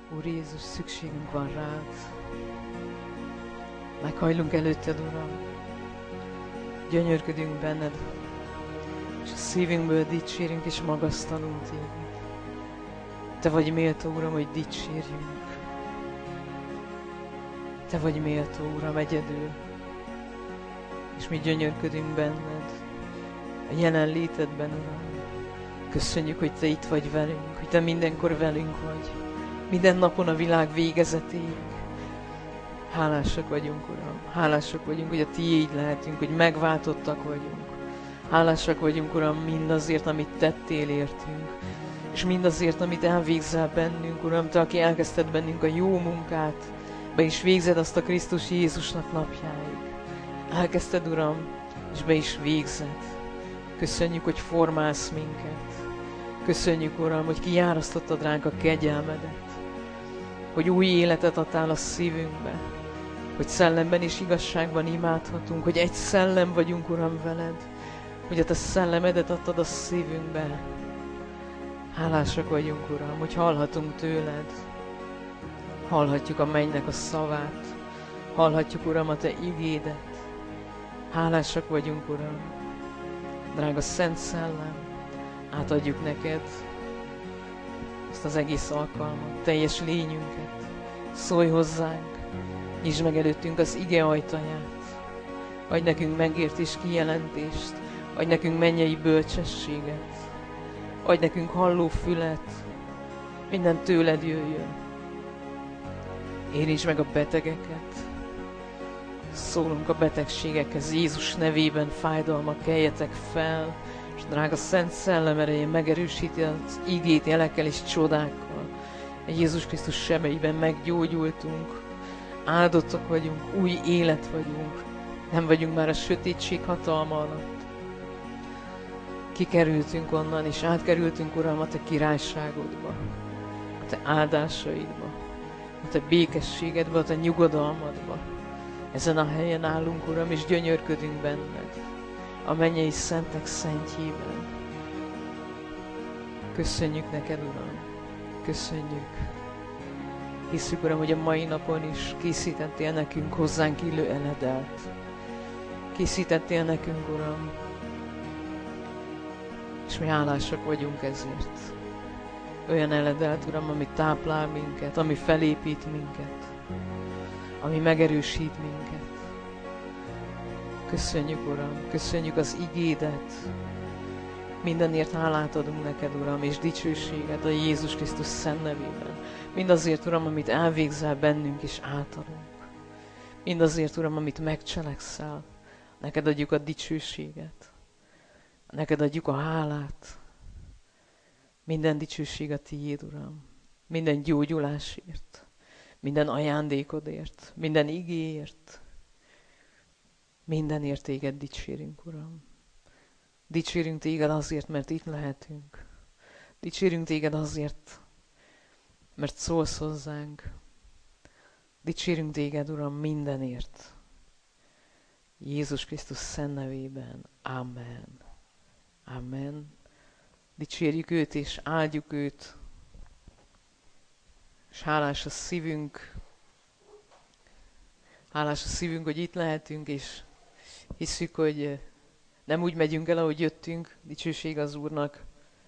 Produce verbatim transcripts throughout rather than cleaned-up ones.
Úr Jézus, szükségünk van rád. Meghajlunk előtted, Uram. Gyönyörködünk benned, és a szívünkből dicsérünk és magasztalunk téged. Te vagy méltó, Uram, hogy dicsérjünk. Te vagy méltó, Uram, egyedül. És mi gyönyörködünk benned, a jelenlétedben, Uram. Köszönjük, hogy Te itt vagy velünk, hogy Te mindenkor velünk vagy. Minden napon a világ végezetéig. Hálásak vagyunk, Uram. Hálásak vagyunk, hogy a Tiéd lehetünk, hogy megváltottak vagyunk. Hálásak vagyunk, Uram, mindazért, amit tettél értünk. És mindazért, amit elvégzel bennünk, Uram. Te, aki elkezdted bennünk a jó munkát, be is végzed azt a Krisztus Jézusnak napjáig. Elkezdted, Uram, és be is végzed. Köszönjük, hogy formálsz minket. Köszönjük, Uram, hogy kiárasztottad ránk a kegyelmedet. Hogy új életet adtál a szívünkbe. Hogy szellemben és igazságban imádhatunk. Hogy egy szellem vagyunk, Uram, veled. Hogy a Te szellemedet adtad a szívünkbe. Hálásak vagyunk, Uram, hogy hallhatunk tőled. Hallhatjuk a mennynek a szavát. Hallhatjuk, Uram, a Te igédet. Hálásak vagyunk, Uram. Drága Szent Szellem, átadjuk neked ezt az egész alkalmat, teljes lényünket. Szólj hozzánk, nyisd meg előttünk az ige ajtaját. Adj nekünk megértés, kijelentést. Adj nekünk mennyei bölcsességet. Adj nekünk halló fület. Minden tőled jöjjön. Érintsd meg a betegeket. Szólunk a betegségekhez, Jézus nevében fájdalmak, keljetek fel, és drága Szent Szellem erején megerősíti az igét jelekkel és csodákkal. Jézus Krisztus sebeiben meggyógyultunk, áldottak vagyunk, új élet vagyunk, nem vagyunk már a sötétség hatalma alatt. Kikerültünk onnan, és átkerültünk, Uram, a Te királyságodba, a Te áldásaidba, a Te békességedbe, a Te nyugodalmadba. Ezen a helyen állunk, Uram, és gyönyörködünk benned, a mennyei szentek szentjében. Köszönjük neked, Uram, köszönjük. Hiszük, Uram, hogy a mai napon is készítettél nekünk hozzánk illő eledelt. Készítettél nekünk, Uram, és mi hálásak vagyunk ezért. Olyan eledelt, Uram, ami táplál minket, ami felépít minket, ami megerősít minket. Köszönjük, Uram, köszönjük az igédet. Mindenért hálát adunk neked, Uram, és dicsőséget a Jézus Krisztus szent nevében. Mindazért, Uram, amit elvégzel bennünk és általunk. Mindazért, Uram, amit megcselekszel. Neked adjuk a dicsőséget. Neked adjuk a hálát. Minden dicsőség a Tiéd, Uram. Minden gyógyulásért. Minden ajándékodért, minden igéért, mindenért Téged dicsérünk, Uram. Dicsérünk Téged azért, mert itt lehetünk. Dicsérünk Téged azért, mert szólsz hozzánk. Dicsérünk Téged, Uram, mindenért. Jézus Krisztus szent nevében. Amen. Amen. Dicsérjük őt és áldjuk őt. És hálás a szívünk, hálás a szívünk, hogy itt lehetünk, és hiszük, hogy nem úgy megyünk el, ahogy jöttünk, dicsőség az Úrnak.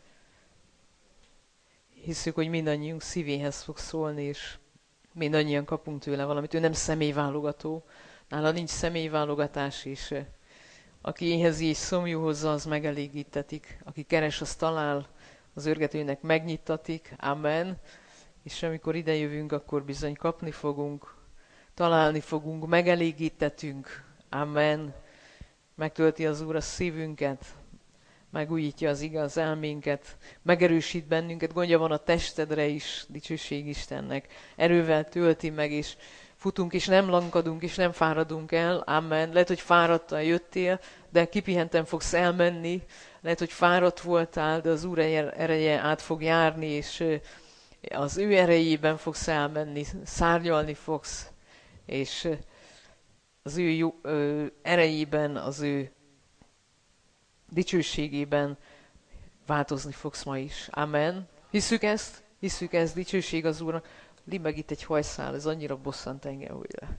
Hiszük, hogy mindannyiunk szívéhez fog szólni, és mindannyian kapunk tőle valamit. Ő nem személyválogató, nála nincs személyválogatás, és aki éhezi és szomjú hozza, az megelégítetik. Aki keres, az talál, az őrgetőnek megnyittatik. Amen. És amikor idejövünk, akkor bizony kapni fogunk, találni fogunk, megelégítetünk. Amen. Megtölti az Úr a szívünket, megújítja az igaz elménket, megerősít bennünket, gondja van a testedre is, dicsőség Istennek. Erővel tölti meg, és futunk, és nem lankadunk, és nem fáradunk el. Amen. Lehet, hogy fáradtan jöttél, de kipihenten fogsz elmenni. Lehet, hogy fáradt voltál, de az Úr ereje át fog járni, és az ő erejében fogsz elmenni, szárnyalni fogsz, és az ő jó, ö, erejében, az ő dicsőségében változni fogsz ma is. Amen. Hiszük ezt? Hiszük ezt, dicsőség az Úrnak. Limeg itt egy hajszál, ez annyira bosszant engem, hogy le.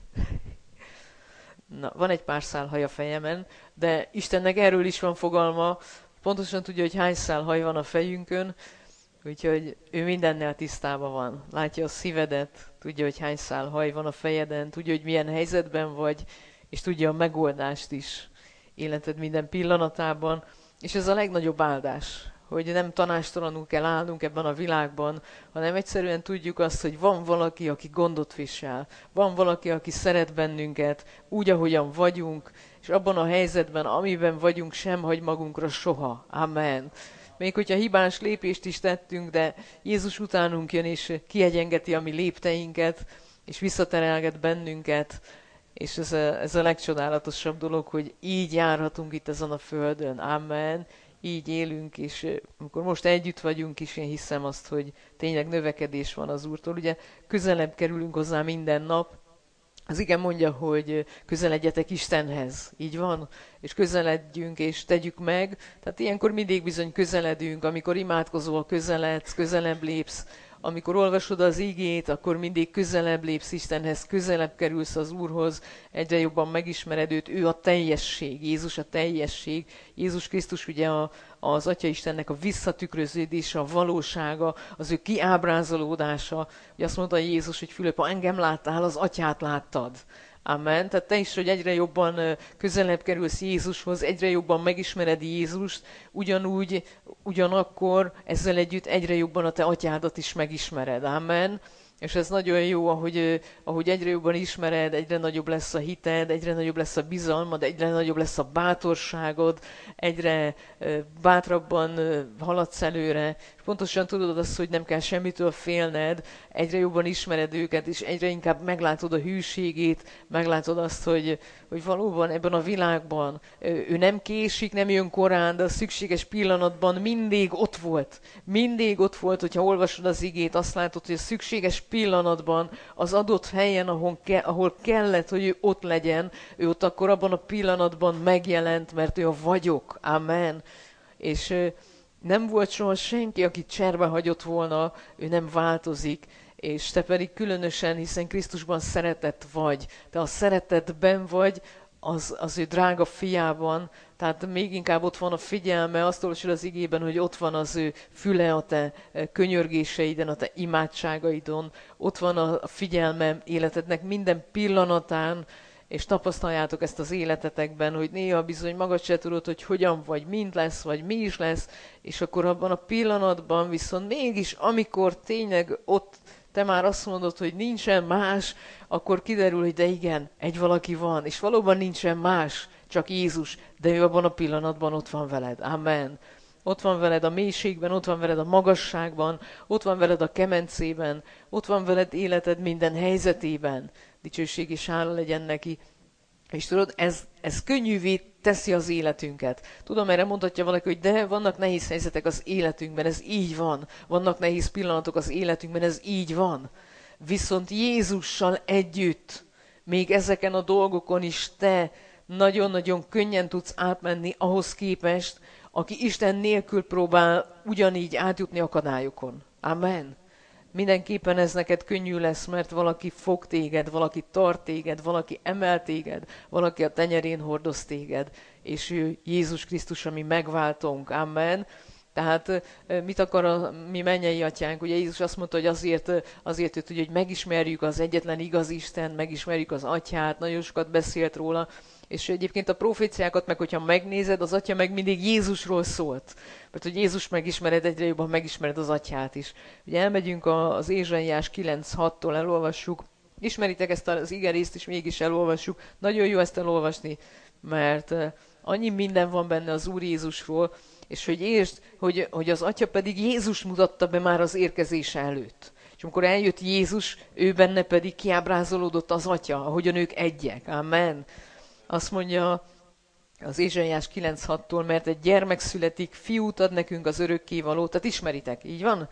Na, van egy pár szál haj a fejemen, de Istennek erről is van fogalma, pontosan tudja, hogy hány szál haj van a fejünkön, úgyhogy ő mindennel tisztában van. Látja a szívedet, tudja, hogy hány szál haj van a fejeden, tudja, hogy milyen helyzetben vagy, és tudja a megoldást is életed minden pillanatában. És ez a legnagyobb áldás, hogy nem tanástalanul kell állnunk ebben a világban, hanem egyszerűen tudjuk azt, hogy van valaki, aki gondot visel, van valaki, aki szeret bennünket, úgy, ahogyan vagyunk, és abban a helyzetben, amiben vagyunk, sem hagy magunkra soha. Amen. Még hogyha hibás lépést is tettünk, de Jézus utánunk jön, és kiegyengeti a mi lépteinket, és visszaterelget bennünket, és ez a, ez a legcsodálatosabb dolog, hogy így járhatunk itt ezen a földön. Amen. Így élünk, és amikor most együtt vagyunk is, én hiszem azt, hogy tényleg növekedés van az Úrtól. Ugye közelebb kerülünk hozzá minden nap. Az igen mondja, hogy közeledjetek Istenhez. Így van? És közeledjünk, és tegyük meg. Tehát ilyenkor mindig bizony közeledünk, amikor imádkozol, közeledsz, közelebb lépsz. Amikor olvasod az igét, akkor mindig közelebb lépsz Istenhez, közelebb kerülsz az Úrhoz, egyre jobban megismered őt, ő a teljesség, Jézus a teljesség. Jézus Krisztus ugye a, az Atya Istennek a visszatükröződése, a valósága, az ő kiábrázolódása. Ugye azt mondta Jézus, hogy Fülöp, ha engem láttál, az Atyát láttad. Amen. Tehát te is, hogy egyre jobban közelebb kerülsz Jézushoz, egyre jobban megismered Jézust, ugyanúgy, ugyanakkor ezzel együtt egyre jobban a te atyádat is megismered. Amen. És ez nagyon jó, ahogy, ahogy egyre jobban ismered, egyre nagyobb lesz a hited, egyre nagyobb lesz a bizalmad, egyre nagyobb lesz a bátorságod, egyre bátrabban haladsz előre, és pontosan tudod azt, hogy nem kell semmitől félned, egyre jobban ismered őket, és egyre inkább meglátod a hűségét, meglátod azt, hogy, hogy valóban ebben a világban ő nem késik, nem jön korán, de a szükséges pillanatban mindig ott volt. Mindig ott volt, hogyha olvasod az igét, azt látod, hogy a szükséges pillanatban, az adott helyen, ahol, ke- ahol kellett, hogy ő ott legyen, ő ott akkor abban a pillanatban megjelent, mert ő a vagyok. Amen. És ö, nem volt soha senki, akit cserbe hagyott volna, ő nem változik, és te pedig különösen, hiszen Krisztusban szeretett vagy. Te a szeretetben vagy, az, az ő drága fiában, tehát még inkább ott van a figyelme, azt olvasod az igében, hogy ott van az ő füle a te könyörgéseiden, a te imádságaidon, ott van a figyelme életednek minden pillanatán, és tapasztaljátok ezt az életetekben, hogy néha bizony magad se tudod, hogy hogyan vagy, mind lesz, vagy mi is lesz, és akkor abban a pillanatban viszont mégis, amikor tényleg ott te már azt mondod, hogy nincsen más, akkor kiderül, hogy de igen, egy valaki van, és valóban nincsen más, csak Jézus, de ő abban a pillanatban ott van veled. Amen. Ott van veled a mélységben, ott van veled a magasságban, ott van veled a kemencében, ott van veled életed minden helyzetében. Dicsőség és hála legyen neki. És tudod, ez, ez könnyűvé teszi az életünket. Tudom, erre mondhatja valaki, hogy de vannak nehéz helyzetek az életünkben, ez így van. Vannak nehéz pillanatok az életünkben, ez így van. Viszont Jézussal együtt, még ezeken a dolgokon is te nagyon-nagyon könnyen tudsz átmenni ahhoz képest, aki Isten nélkül próbál ugyanígy átjutni akadályokon. Amen. Mindenképpen ez neked könnyű lesz, mert valaki fog téged, valaki tart téged, valaki emel téged, valaki a tenyerén hordoz téged, és ő Jézus Krisztus, ami megváltónk. Amen. Tehát mit akar a mi mennyei atyánk? Ugye Jézus azt mondta, hogy azért, azért őt, hogy megismerjük az egyetlen igaz Isten, megismerjük az atyát, nagyon sokat beszélt róla, és egyébként a proféciákat meg, hogyha megnézed, az atya meg mindig Jézusról szólt. Mert hogy Jézus megismered, egyre jobban megismered az atyát is. Ugye elmegyünk az Ézsaiás kilenc hattól, elolvassuk. Ismeritek ezt az igerészt is, mégis elolvassuk. Nagyon jó ezt elolvasni, mert annyi minden van benne az Úr Jézusról, és hogy értsd, hogy, hogy az atya pedig Jézus mutatta be már az érkezése előtt. És amikor eljött Jézus, ő benne pedig kiábrázolódott az atya, ahogyan ők egyek. Amen. Azt mondja az Ézsaiás kilenc hattól, mert egy gyermek születik, fiút ad nekünk az örökkévaló. Tehát ismeritek, így van?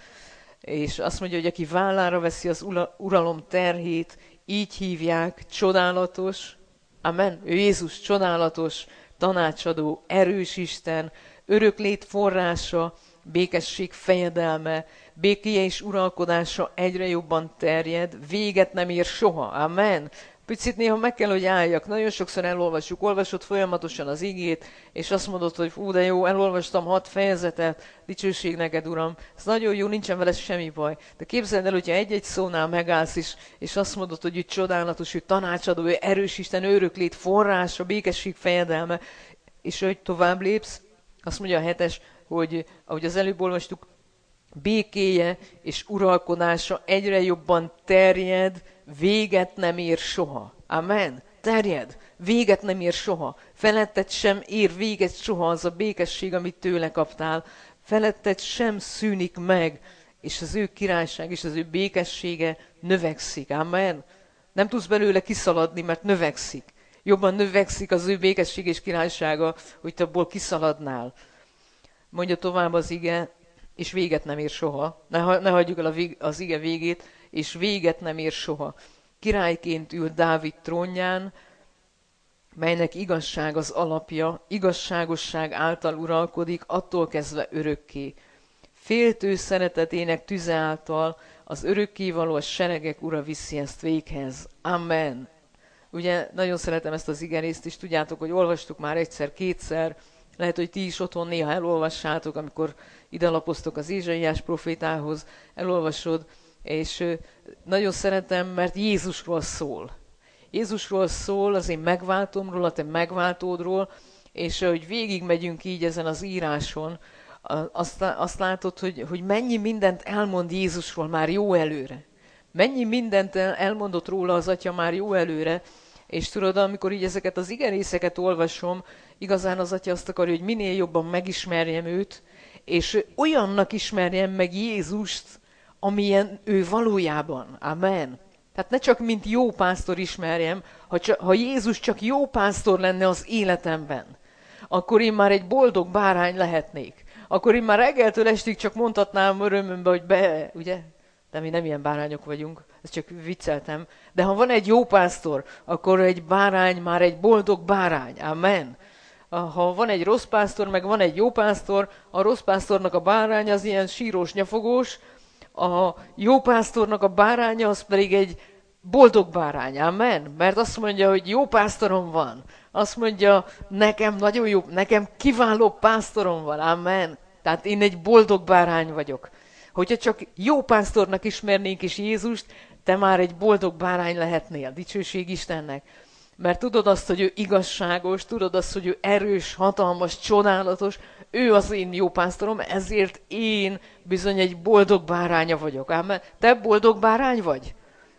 És azt mondja, hogy aki vállára veszi az uralom terhét, így hívják, csodálatos. Amen. Ő Jézus csodálatos, tanácsadó, erős Isten, öröklét forrása, békesség fejedelme, békéje és uralkodása egyre jobban terjed, véget nem ér soha. Amen. Picit néha meg kell, hogy álljak. Nagyon sokszor elolvassuk, olvasod folyamatosan az igét, és azt mondod, hogy fú, de jó, elolvastam hat fejezetet, dicsőség neked, Uram. Ez nagyon jó, nincsen vele semmi baj. De képzeld el, hogyha egy-egy szónál megállsz is, és azt mondod, hogy ő csodálatos, ő tanácsadó, ő erős Isten, öröklét, forrása, békesség fejedelme, és hogy tovább lépsz, azt mondja a hetes, hogy ahogy az előbb olvastuk, békéje és uralkodása egyre jobban terjed, véget nem ér soha. Amen. Terjed, véget nem ér soha. Feletted sem ér véget soha az a békesség, amit tőle kaptál. Feletted sem szűnik meg, és az ő királyság és az ő békessége növekszik. Amen. Nem tudsz belőle kiszaladni, mert növekszik. Jobban növekszik az ő békesség és királysága, hogy te abból kiszaladnál. Mondja tovább az ige, és véget nem ér soha. Ne, ne hagyjuk el a vég, az ige végét, és véget nem ér soha. Királyként ül Dávid trónján, melynek igazság az alapja, igazságosság által uralkodik, attól kezdve örökké. Féltő szeretetének tüze által az örökkévaló a seregek ura viszi ezt véghez. Amen. Ugye nagyon szeretem ezt az igerészt is, tudjátok, hogy olvastuk már egyszer, kétszer, lehet, hogy ti is otthon néha elolvassátok, amikor ide lapoztok az Ézsaiás profétához, elolvasod, és nagyon szeretem, mert Jézusról szól. Jézusról szól, az én megváltomról, a te megváltódról, és hogy végigmegyünk így ezen az íráson, azt, azt látod, hogy, hogy mennyi mindent elmond Jézusról már jó előre. Mennyi mindent elmondott róla az Atya már jó előre, és tudod, amikor így ezeket az igerészeket olvasom, igazán az Atya azt akarja, hogy minél jobban megismerjem őt, és olyannak ismerjem meg Jézust, amilyen ő valójában. Amen. Tehát ne csak mint jó pásztor ismerjem, ha, csak, ha Jézus csak jó pásztor lenne az életemben, akkor én már egy boldog bárány lehetnék. Akkor én már reggeltől estig csak mondhatnám örömömbe, hogy be, ugye? De mi nem ilyen bárányok vagyunk, ezt csak vicceltem. De ha van egy jó pásztor, akkor egy bárány már egy boldog bárány. Amen. Ha van egy rossz pásztor, meg van egy jó pásztor, a rossz pásztornak a bárány az ilyen sírós, nyafogós, a jó pásztornak a báránya az pedig egy boldog bárány. Amen. Mert azt mondja, hogy jó pásztorom van. Azt mondja, nekem nagyon jó, nekem kiváló pásztorom van. Amen. Tehát én egy boldog bárány vagyok. Hogyha csak jó pásztornak ismernénk is Jézust, te már egy boldog bárány lehetnél. Dicsőség Istennek. Mert tudod azt, hogy ő igazságos, tudod azt, hogy ő erős, hatalmas, csodálatos, ő az én jó pásztorom, ezért én bizony egy boldog báránya vagyok. Ám te boldog bárány vagy?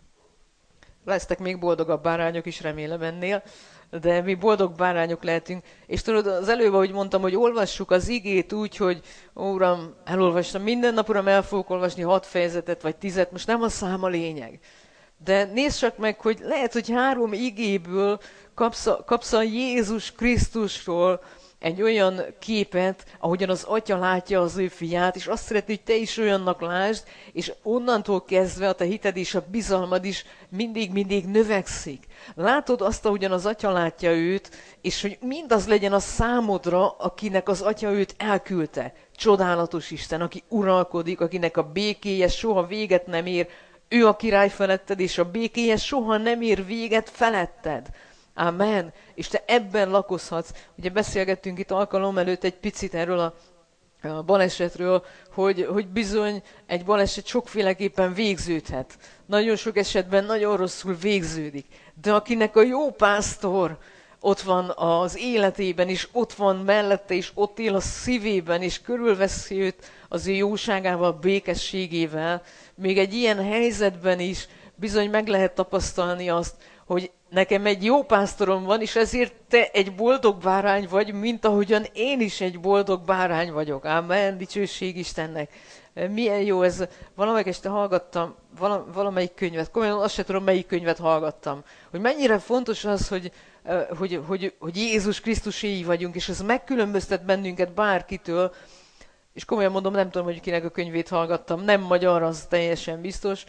Lesztek még boldogabb bárányok is, remélem ennél, de mi boldog bárányok lehetünk. És tudod, az előbb, ahogy mondtam, hogy olvassuk az igét úgy, hogy ó, Uram, elolvastam, minden nap, Uram, el fogok olvasni hat fejezetet, vagy tizet, most nem a szám a lényeg. De nézd csak meg, hogy lehet, hogy három igéből kapsz a, kapsz a Jézus Krisztusról egy olyan képet, ahogyan az Atya látja az ő fiát, és azt szeretné, hogy te is olyannak lásd, és onnantól kezdve a te hited és a bizalmad is mindig-mindig növekszik. Látod azt, ahogyan az Atya látja őt, és hogy mindaz legyen a számodra, akinek az Atya őt elküldte. Csodálatos Isten, aki uralkodik, akinek a békéje soha véget nem ér, ő a király feletted, és a békéje soha nem ér véget feletted. Amen. És te ebben lakozhatsz. Ugye beszélgettünk itt alkalom előtt egy picit erről a, a balesetről, hogy, hogy bizony egy baleset sokféleképpen végződhet. Nagyon sok esetben nagyon rosszul végződik. De akinek a jó pásztor ott van az életében, és ott van mellette, és ott él a szívében, és körülveszi őt az ő jóságával, békességével, még egy ilyen helyzetben is bizony meg lehet tapasztalni azt, hogy nekem egy jó pásztorom van, és ezért te egy boldog bárány vagy, mint ahogyan én is egy boldog bárány vagyok. Amen, dicsőség Istennek. Milyen jó ez. Valamelyik este hallgattam vala, valamelyik könyvet, komolyan azt sem tudom, melyik könyvet hallgattam, hogy mennyire fontos az, hogy, hogy, hogy, hogy Jézus Krisztuséi vagyunk, és ez megkülönböztet bennünket bárkitől, és komolyan mondom, nem tudom, hogy kinek a könyvét hallgattam, nem magyar, az teljesen biztos,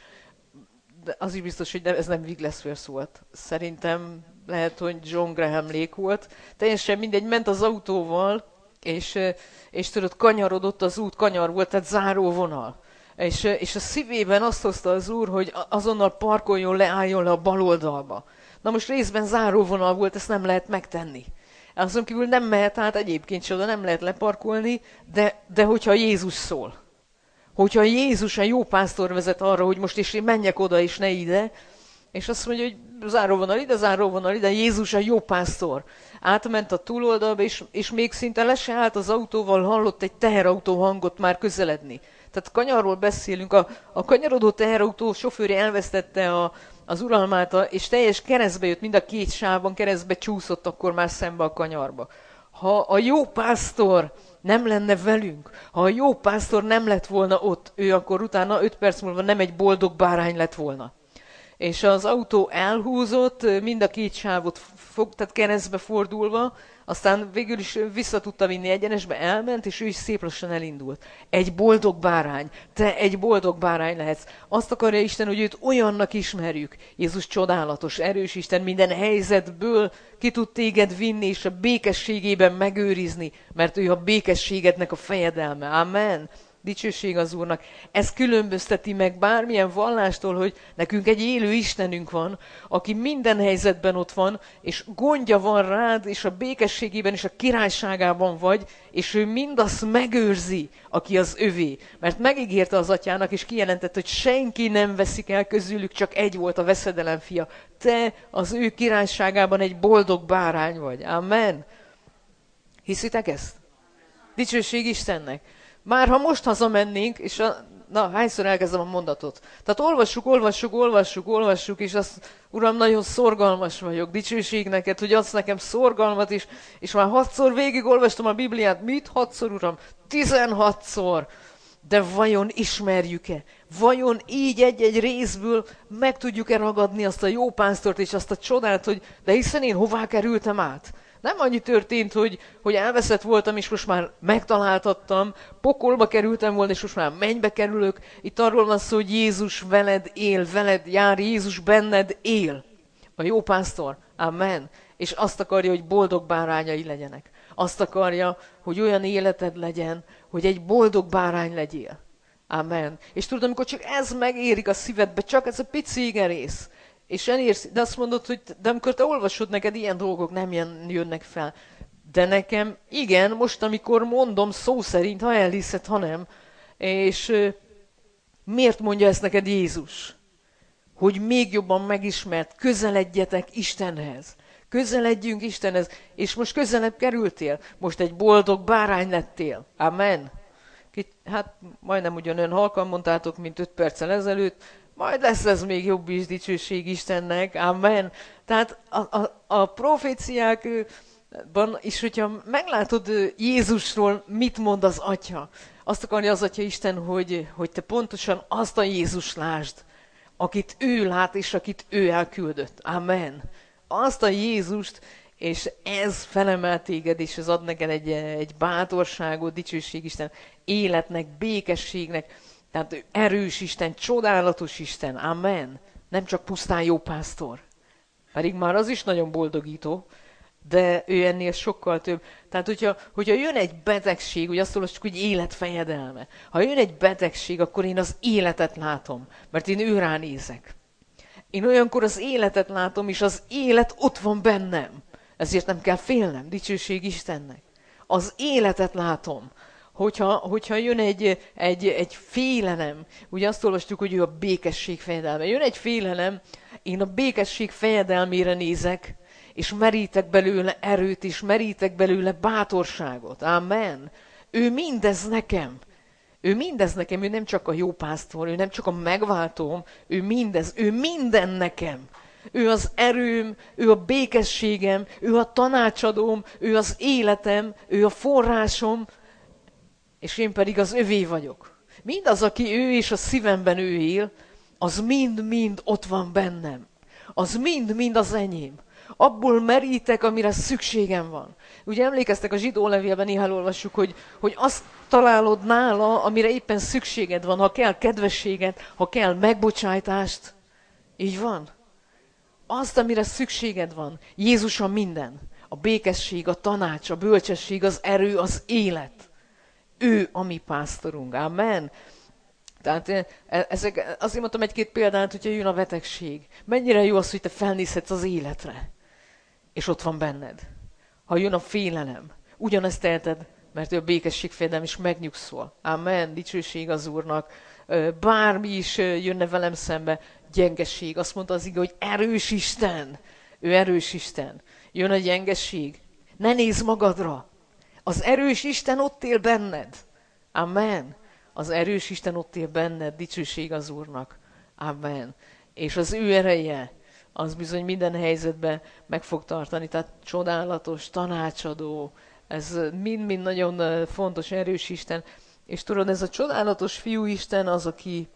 de az is biztos, hogy nem, ez nem Wigglesworth volt. Szerintem lehet, hogy John Graham Lake volt. Teljesen mindegy, ment az autóval, és, és tudod, kanyarodott az út, kanyar volt, tehát záróvonal. És, és a szívében azt hozta az Úr, hogy azonnal parkoljon le, álljon le a bal oldalba. Na most részben záróvonal volt, ezt nem lehet megtenni. Azon kívül nem mehet át egyébként se oda, nem lehet leparkolni, de, de hogyha Jézus szól. Hogyha Jézus, a jó pásztor vezet arra, hogy most is én menjek oda és ne ide, és azt mondja, hogy záróvonal ide, záróvonal ide, Jézus a jó pásztor. Átment a túloldalba, és, és még szinte le se állt az autóval, hallott egy teherautó hangot már közeledni. Tehát kanyarról beszélünk, a, a kanyarodó teherautó sofőri elvesztette a, az uralmát, és teljes keresztbe jött, mind a két sávban keresztbe csúszott akkor már szembe a kanyarba. Ha a jó pásztor nem lenne velünk, ha a jó pásztor nem lett volna ott, ő akkor utána öt perc múlva nem egy boldog bárány lett volna. És az autó elhúzott, mind a két sávot fog, tehát keresztbe fordulva, aztán végül is vissza tudta vinni egyenesbe, elment, és ő is szép lassan elindult. Egy boldog bárány, te egy boldog bárány lehetsz. Azt akarja Isten, hogy őt olyannak ismerjük. Jézus csodálatos, erős Isten, minden helyzetből ki tud téged vinni, és a békességében megőrizni, mert ő a békességednek a fejedelme. Amen. Dicsőség az Úrnak. Ez különbözteti meg bármilyen vallástól, hogy nekünk egy élő Istenünk van, aki minden helyzetben ott van, és gondja van rád, és a békességében és a királyságában vagy, és ő mindazt megőrzi, aki az övé. Mert megígérte az atyának, és kijelentett, hogy senki nem veszik el közülük, csak egy volt a veszedelem fia. Te az ő királyságában egy boldog bárány vagy. Amen. Hiszitek ezt? Dicsőség Istennek. Már ha most hazamennénk, és a, na, hányszor elkezdem a mondatot. Tehát olvassuk, olvassuk, olvassuk, olvassuk, és azt, Uram, nagyon szorgalmas vagyok, dicsőség neked, hogy adsz nekem szorgalmat is, és már hatszor végig olvastam a Bibliát. Mit hatszor, Uram? Tizenhatszor. De vajon ismerjük-e? Vajon így egy-egy részből meg tudjuk-e ragadni azt a jó pásztort és azt a csodát, hogy de hiszen én hová kerültem át? Nem annyi történt, hogy, hogy elveszett voltam, és most már megtaláltattam, pokolba kerültem volna, és most már mennybe kerülök. Itt arról van szó, hogy Jézus veled él, veled jár, Jézus benned él. A jó pásztor. Amen. És azt akarja, hogy boldog bárányai legyenek. Azt akarja, hogy olyan életed legyen, hogy egy boldog bárány legyél. Amen. És tudod, amikor csak ez megérik a szívedbe, csak ez a pici igerész, és elérsz, de azt mondod, hogy de amikor te olvasod, neked ilyen dolgok nem jönnek fel. De nekem, igen, most amikor mondom szó szerint, ha elhiszed, ha nem. És euh, miért mondja ezt neked Jézus? Hogy még jobban megismert, közeledjetek Istenhez. Közeledjünk Istenhez. És most közelebb kerültél. Most egy boldog bárány lettél. Amen. Hát majdnem ugyanolyan halkan mondtátok, mint öt perccel ezelőtt. Majd lesz ez még jobb is, dicsőség Istennek. Amen. Tehát a, a, a proféciákban is, hogyha meglátod Jézusról, mit mond az Atya, azt akarja az Atya Isten, hogy, hogy te pontosan azt a Jézus lásd, akit ő lát, és akit ő elküldött. Amen. Azt a Jézust, és ez felemel téged, és ez ad neked egy, egy bátorságot, dicsőség Isten, életnek, békességnek. Tehát ő erős Isten, csodálatos Isten. Amen. Nem csak pusztán jó pásztor. Pedig már az is nagyon boldogító, de ő ennél sokkal több. Tehát, hogyha, hogyha jön egy betegség, hogy azt olvassuk, hogy életfejedelme. Ha jön egy betegség, akkor én az életet látom, mert én ő ránézek. Én olyankor az életet látom, és az élet ott van bennem. Ezért nem kell félnem, dicsőség Istennek. Az életet látom. Hogyha, hogyha jön egy, egy, egy félelem, ugye azt olvastuk, hogy ő a békesség fejedelme. Jön egy félelem, én a békesség fejedelmére nézek, és merítek belőle erőt, és merítek belőle bátorságot. Amen. Ő mindez nekem. Ő mindez nekem, ő nem csak a jó pásztor, ő nem csak a megváltóm, ő mindez, ő minden nekem. Ő az erőm, ő a békességem, ő a tanácsadóm, ő az életem, ő a forrásom, és én pedig az övé vagyok. Mindaz, aki ő és a szívemben ő él, az mind-mind ott van bennem. Az mind-mind az enyém. Abból merítek, amire szükségem van. Ugye emlékeztek, a zsidó levélben néha olvassuk, hogy, hogy azt találod nála, amire éppen szükséged van, ha kell kedvességet, ha kell megbocsájtást. Így van. Azt, amire szükséged van. Jézus a minden. A békesség, a tanács, a bölcsesség, az erő, az élet. Ő a mi pásztorunk. Amen. Tehát e- ezek, azért mondtam egy-két példát, hogyha jön a betegség. Mennyire jó az, hogy te felnézhetsz az életre, és ott van benned. Ha jön a félelem, ugyanezt teheted, mert ő a békesség fejedelem is megnyugszol. Amen, dicsőség az Úrnak. Bármi is jönne velem szembe, gyengeség. Azt mondta az ige, hogy erős Isten. Ő erős Isten. Jön a gyengeség. Ne nézz magadra. Az erős Isten ott él benned. Amen. Az erős Isten ott él benned. Dicsőség az Úrnak. Amen. És az ő ereje, az bizony minden helyzetben meg fog tartani. Tehát csodálatos, tanácsadó. Ez mind-mind nagyon fontos, erős Isten. És tudod, ez a csodálatos fiú Isten az, aki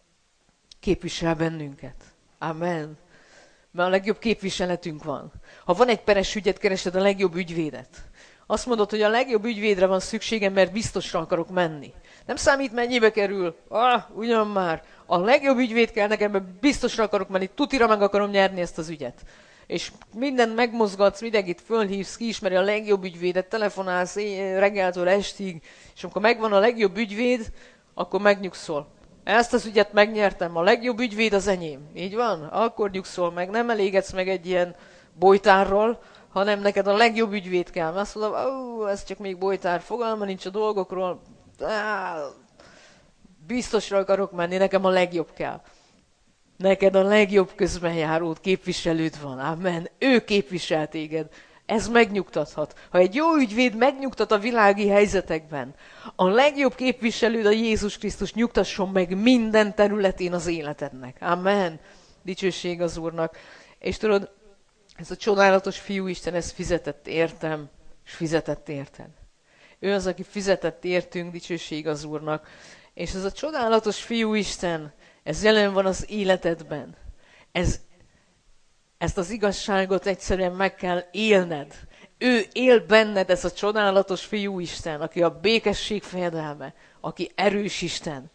képvisel bennünket. Amen. Mert a legjobb képviseletünk van. Ha van egy peres ügyet, keresed a legjobb ügyvédet. Azt mondod, hogy a legjobb ügyvédre van szükségem, mert biztosra akarok menni. Nem számít, mennyibe kerül. Ah, ugyan már. A legjobb ügyvéd kell nekem, mert biztosra akarok menni. Tutira meg akarom nyerni ezt az ügyet. És mindent megmozgatsz, mindenkit fölhívsz, kiismeri a legjobb ügyvédet, telefonálsz reggeltől estig, és amikor megvan a legjobb ügyvéd, akkor megnyugszol. Ezt az ügyet megnyertem, a legjobb ügyvéd az enyém. Így van? Akkor nyugszol meg, nem elégedsz meg egy ilyen bojtárról, hanem neked a legjobb ügyvéd kell. Azt mondom, ó, ez csak még bojtár, fogalma nincs a dolgokról, Á, biztosra akarok menni, nekem a legjobb kell. Neked a legjobb közbenjárót, képviselőd van. Amen. Ő képvisel téged. Ez megnyugtathat. Ha egy jó ügyvéd megnyugtat a világi helyzetekben, a legjobb képviselőd a Jézus Krisztus nyugtasson meg minden területén az életednek. Amen. Dicsőség az Úrnak. És tudod, ez a csodálatos fiú Isten, ez fizetett értem, és fizetett érted. Ő az, aki fizetett értünk, dicsőség az Úrnak. És ez a csodálatos fiú Isten, ez jelen van az életedben. Ez, ezt az igazságot egyszerűen meg kell élned. Ő él benned, ez a csodálatos fiú Isten, aki a békesség fejedelme, aki erős Isten.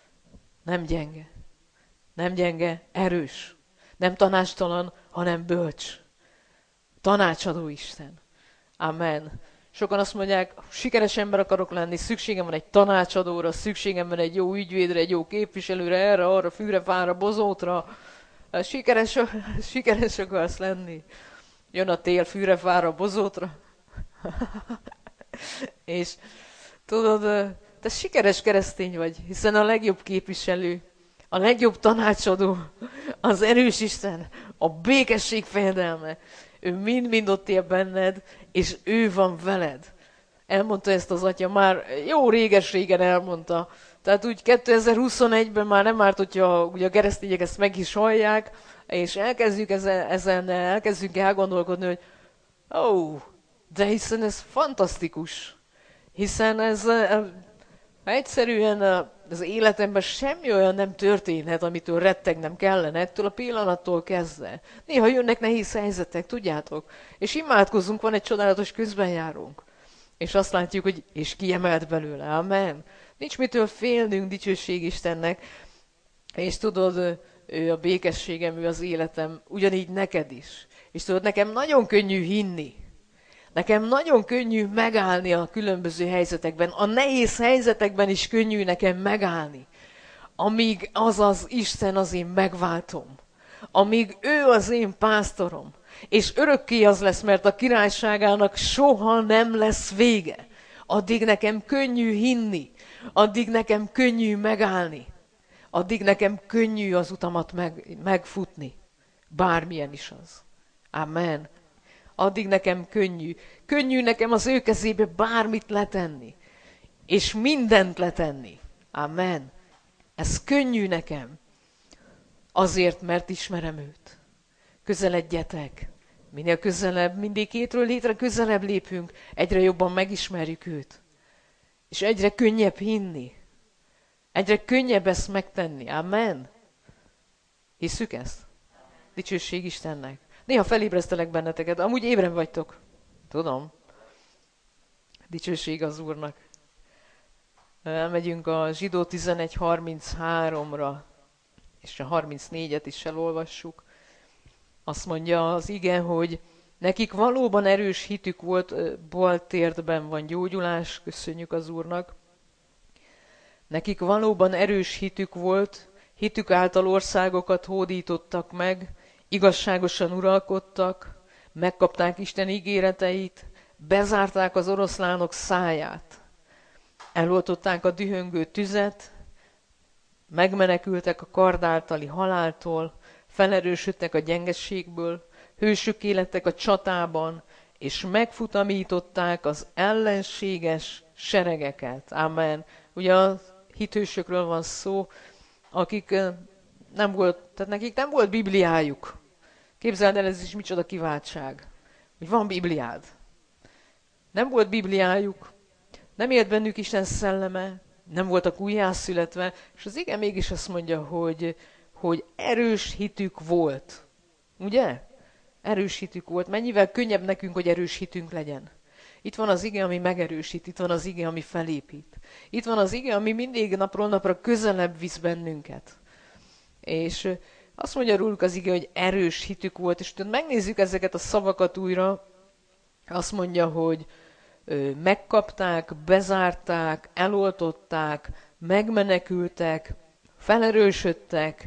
Nem gyenge. Nem gyenge, erős. Nem tanácstalan, hanem bölcs. Tanácsadó Isten. Amen. Sokan azt mondják, sikeres ember akarok lenni, szükségem van egy tanácsadóra, szükségem van egy jó ügyvédre, egy jó képviselőre, erre, arra, fűre, fára, bozótra. Sikeres, sikeres akarsz lenni. Jön a tél, fűre, fára, bozótra. És tudod, te sikeres keresztény vagy, hiszen a legjobb képviselő, a legjobb tanácsadó, az erős Isten, a békesség fejedelme. Ő mind-mind ott él benned, és ő van veled. Elmondta ezt az atya, már jó réges-régen elmondta. Tehát úgy kétezer-huszonegyben már nem árt, hogyha ugye a keresztények ezt meg is hallják, és elkezdjük ezen, ezen elkezdjünk elgondolkodni, hogy ó, oh, de hiszen ez fantasztikus. Hiszen ez egyszerűen az életemben semmi olyan nem történhet, amitől rettegnem kellene, ettől a pillanattól kezdve. Néha jönnek nehéz helyzetek, tudjátok? És imádkozunk, van egy csodálatos közbenjárónk. És azt látjuk, hogy és kiemelt belőle. Amen. Nincs mitől félnünk, dicsőség Istennek. És tudod, ő a békességem, ő az életem, ugyanígy neked is. És tudod, nekem nagyon könnyű hinni. Nekem nagyon könnyű megállni a különböző helyzetekben. A nehéz helyzetekben is könnyű nekem megállni. Amíg az az Isten az én megváltom. Amíg ő az én pásztorom. És örökké az lesz, mert a királyságának soha nem lesz vége. Addig nekem könnyű hinni. Addig nekem könnyű megállni. Addig nekem könnyű az utamat meg, megfutni. Bármilyen is az. Amen. Addig nekem könnyű. Könnyű nekem az ő kezébe bármit letenni. És mindent letenni. Amen. Ez könnyű nekem. Azért, mert ismerem őt. Közeledjetek. Minél közelebb, mindig hétről hétre közelebb lépünk, egyre jobban megismerjük őt. És egyre könnyebb hinni. Egyre könnyebb ezt megtenni. Amen. Hisszük ezt? Dicsőség Istennek. Néha felébresztelek benneteket, amúgy ébren vagytok. Tudom. Dicsőség az Úrnak. Elmegyünk a Zsidó tizenegy harminchárom-ra, és a harmincnégyet is elolvassuk. Azt mondja az ige, hogy nekik valóban erős hitük volt, bal térdben van gyógyulás, köszönjük az Úrnak. Nekik valóban erős hitük volt, hitük által országokat hódítottak meg, igazságosan uralkodtak, megkapták Isten ígéreteit, bezárták az oroszlánok száját, eloltották a dühöngő tüzet, megmenekültek a kard általi haláltól, felerősödtek a gyengességből, hősökké lettek a csatában, és megfutamították az ellenséges seregeket. Amen. Ugye a hithősökről van szó, akik nem volt, tehát nekik nem volt Bibliájuk. Képzeld el, ez is micsoda kiváltság, hogy van Bibliád. Nem volt Bibliájuk, nem élt bennük Isten szelleme, nem voltak újjászületve, és az ige mégis azt mondja, hogy, hogy erős hitük volt. Ugye? Erős hitük volt. Mennyivel könnyebb nekünk, hogy erős hitünk legyen. Itt van az ige, ami megerősít, itt van az ige, ami felépít. Itt van az ige, ami mindig napról napra közelebb visz bennünket. És azt mondja róluk az ige, hogy erős hitük volt, és tudod, megnézzük ezeket a szavakat újra, azt mondja, hogy ö, megkapták, bezárták, eloltották, megmenekültek, felerősödtek,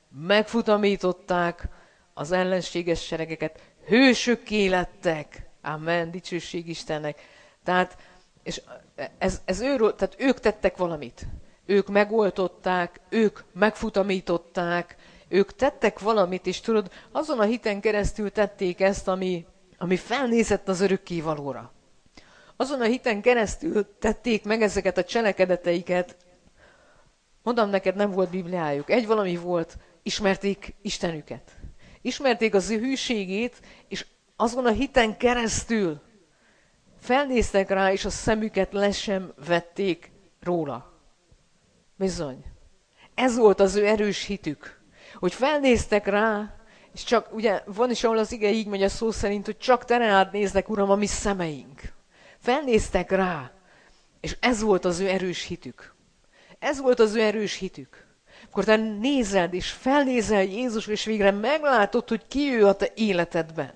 megfutamították az ellenséges seregeket, hősökké lettek. Amen, dicsőség Istennek. Tehát, és ez, ez őről, tehát ők tettek valamit. Ők megoltották, ők megfutamították, ők tettek valamit, és tudod, azon a hiten keresztül tették ezt, ami, ami felnézett az örökkévalóra. Azon a hiten keresztül tették meg ezeket a cselekedeteiket. Mondom neked, nem volt Bibliájuk. Egy valami volt, ismerték Istenüket. Ismerték az ő hűségét, és azon a hiten keresztül felnéztek rá, és a szemüket le sem vették róla. Bizony. Ez volt az ő erős hitük. Hogy felnéztek rá, és csak, ugye van is, ahol az ige így mondja szó szerint, hogy csak te rád néznek, Uram, a mi szemeink. Felnéztek rá, és ez volt az ő erős hitük. Ez volt az ő erős hitük. Akkor te nézed, és felnézel Jézusra, és végre meglátod, hogy ki ő a te életedben.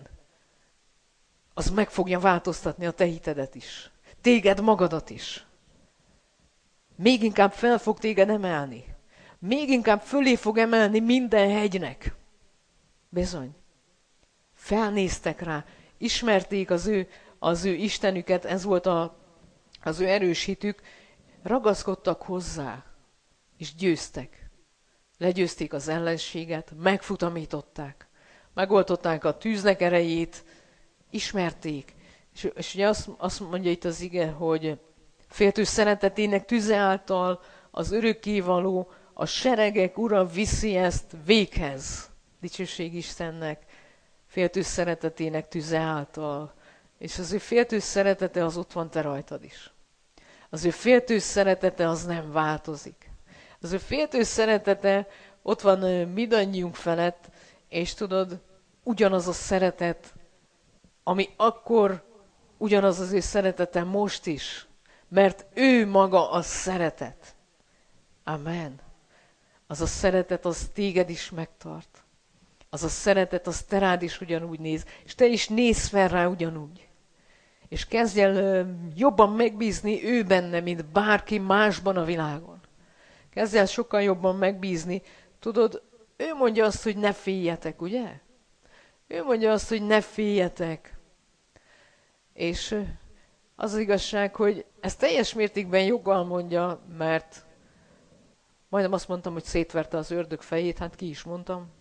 Az meg fogja változtatni a te hitedet is. Téged magadat is. Még inkább fel fog téged emelni. Még inkább fölé fog emelni minden hegynek. Bizony. Felnéztek rá, ismerték az ő, az ő Istenüket, ez volt a, az ő erős hitük, ragaszkodtak hozzá, és győztek. Legyőzték az ellenséget, megfutamították, megoltották a tűznek erejét, ismerték. És, és ugye azt, azt mondja itt az ige, hogy féltő szeretetének tüze által az örökkévaló, a seregek ura viszi ezt véghez. Dicsőség Istennek, féltő szeretetének tüze által. És az ő féltő szeretete az ott van te rajtad is. Az ő féltő szeretete az nem változik. Az ő féltő szeretete ott van mindannyiunk felett, és tudod, ugyanaz a szeretet, ami akkor ugyanaz az ő szeretete most is, mert ő maga a szeretet. Amen. Az a szeretet, az téged is megtart. Az a szeretet, az te rád is ugyanúgy néz, és te is nézz fel rá ugyanúgy. És kezdj el jobban megbízni ő benne, mint bárki másban a világon. Kezdj el sokkal jobban megbízni. Tudod, ő mondja azt, hogy ne féljetek, ugye? Ő mondja azt, hogy ne féljetek. És az, az igazság, hogy ez teljes mértékben joggal mondja, mert majdnem azt mondtam, hogy szétverte az ördög fejét, hát ki is mondtam.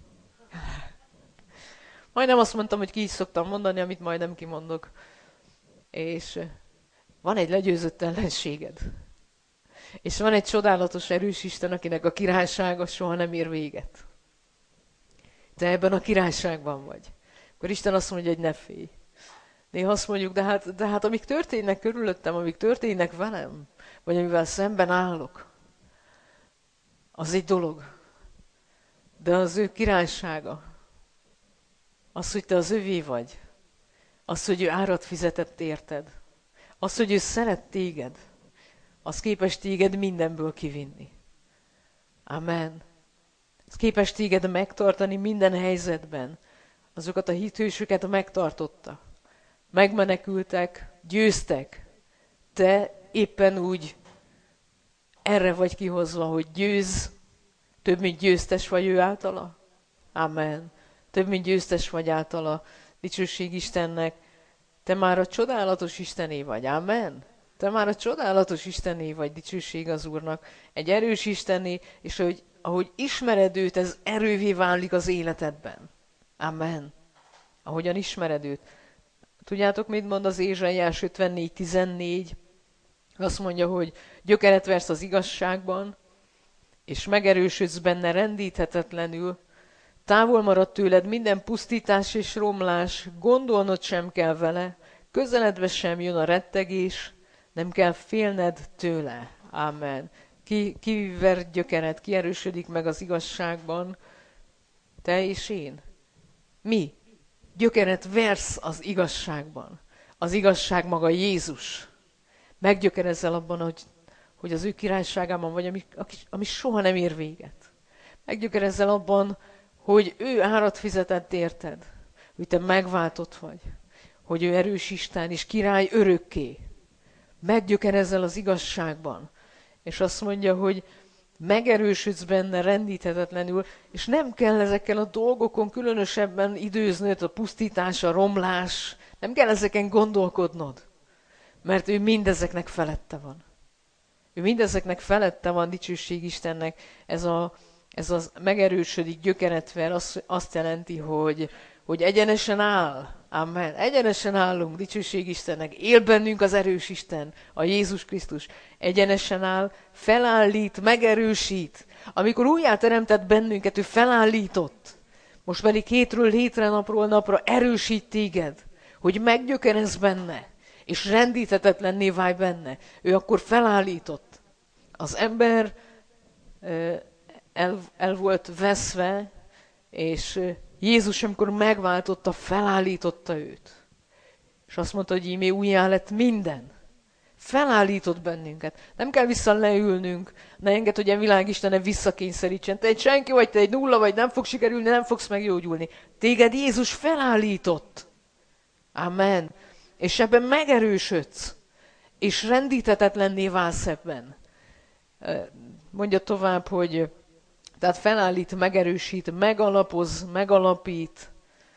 Majdnem azt mondtam, hogy ki is szoktam mondani, amit majdnem kimondok. És van egy legyőzött ellenséged. És van egy csodálatos, erős Isten, akinek a királysága soha nem ér véget. Te ebben a királyságban vagy. Akkor Isten azt mondja, hogy ne félj. Néha azt mondjuk, de hát, de hát amik történnek körülöttem, amik történnek velem, vagy amivel szemben állok, az egy dolog. De az ő királysága, az, hogy te az övé vagy, az, hogy ő árat fizetett érted, az, hogy ő szeret téged, az képes téged mindenből kivinni. Amen. Az képes téged megtartani minden helyzetben. Azokat a hithősöket megtartotta. Megmenekültek, győztek. Te éppen úgy erre vagy kihozva, hogy győzz, több mint győztes vagy ő általa. Amen. Több mint győztes vagy általa. Dicsőség Istennek. Te már a csodálatos Istené vagy. Amen. Te már a csodálatos Istené vagy, dicsőség az Úrnak. Egy erős Istené, és hogy, ahogy ismered őt, ez erővé válik az életedben. Amen. Ahogyan ismered őt. Tudjátok, mit mond az Ézsaiás ötvennégy tizennégy? Azt mondja, hogy gyökeret versz az igazságban, és megerősödsz benne rendíthetetlenül. Távol marad tőled minden pusztítás és romlás, gondolnod sem kell vele, közeledve sem jön a rettegés, nem kell félned tőle. Amen. Ki, ki ver gyökeret, ki erősödik meg az igazságban? Te és én. Mi? Gyökeret versz az igazságban. Az igazság maga Jézus. Meggyökerezzel abban, hogy, hogy az ő királyságában vagy, ami, ami soha nem ér véget. Meggyökerezzel abban, hogy ő árat fizetett érted, hogy te megváltott vagy, hogy ő erős Isten és király örökké. Meggyökerezzel az igazságban, és azt mondja, hogy megerősödsz benne rendíthetetlenül, és nem kell ezekkel a dolgokon különösebben időznöd, a pusztítás, a romlás, nem kell ezeken gondolkodnod, mert ő mindezeknek felette van. Ő mindezeknek felette van, dicsőség Istennek, ez a Ez az megerősödik, gyökeret ver, azt, azt jelenti, hogy, hogy egyenesen áll. Amen. Egyenesen állunk, dicsőség Istennek. Él bennünk az erős Isten, a Jézus Krisztus. Egyenesen áll, felállít, megerősít. Amikor újjáteremtett bennünket, ő felállított. Most pedig hétről hétre, napról napra erősít téged, hogy meggyökerezz benne, és rendíthetetlenné válj benne. Ő akkor felállított. Az ember El, el volt veszve, és Jézus, amikor megváltotta, felállította őt. És azt mondta, hogy ímé újjá lett minden. Felállított bennünket. Nem kell vissza leülnünk, ne engedd, hogy a világ Istene visszakényszerítsen. Te egy senki vagy, te egy nulla vagy, nem fog sikerülni, nem fogsz meggyógyulni. Téged Jézus felállított. Amen. És ebben megerősödsz, és rendíthetetlenné válsz ebben. Mondja tovább, hogy tehát felállít, megerősít, megalapoz, megalapít,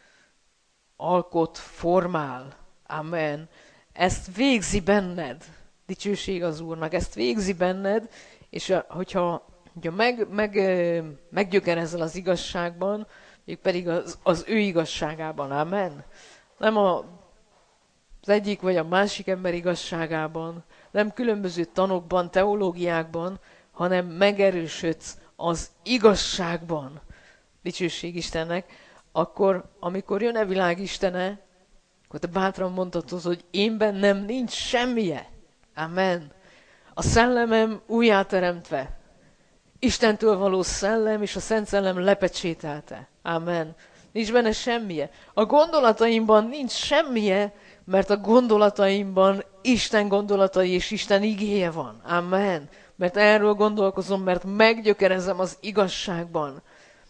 alkot, formál. Amen. Ezt végzi benned. Dicsőség az Úrnak. Ezt végzi benned, és hogyha, hogyha meg, meg, meggyökerezel az igazságban, még pedig az, az ő igazságában. Amen. Nem a, az egyik vagy a másik ember igazságában, nem különböző tanokban, teológiákban, hanem megerősödsz az igazságban, dicsőség Istennek, akkor, amikor jön a világ Istene, akkor te bátran mondhatod, hogy én bennem nincs semmije. Amen. A szellemem újjáteremtve. Istentől való szellem és a Szent Szellem lepecsételte. Amen. Nincs benne semmije. A gondolataimban nincs semmije, mert a gondolataimban Isten gondolatai és Isten igéje van. Amen. Mert erről gondolkozom, mert meggyökerezem az igazságban.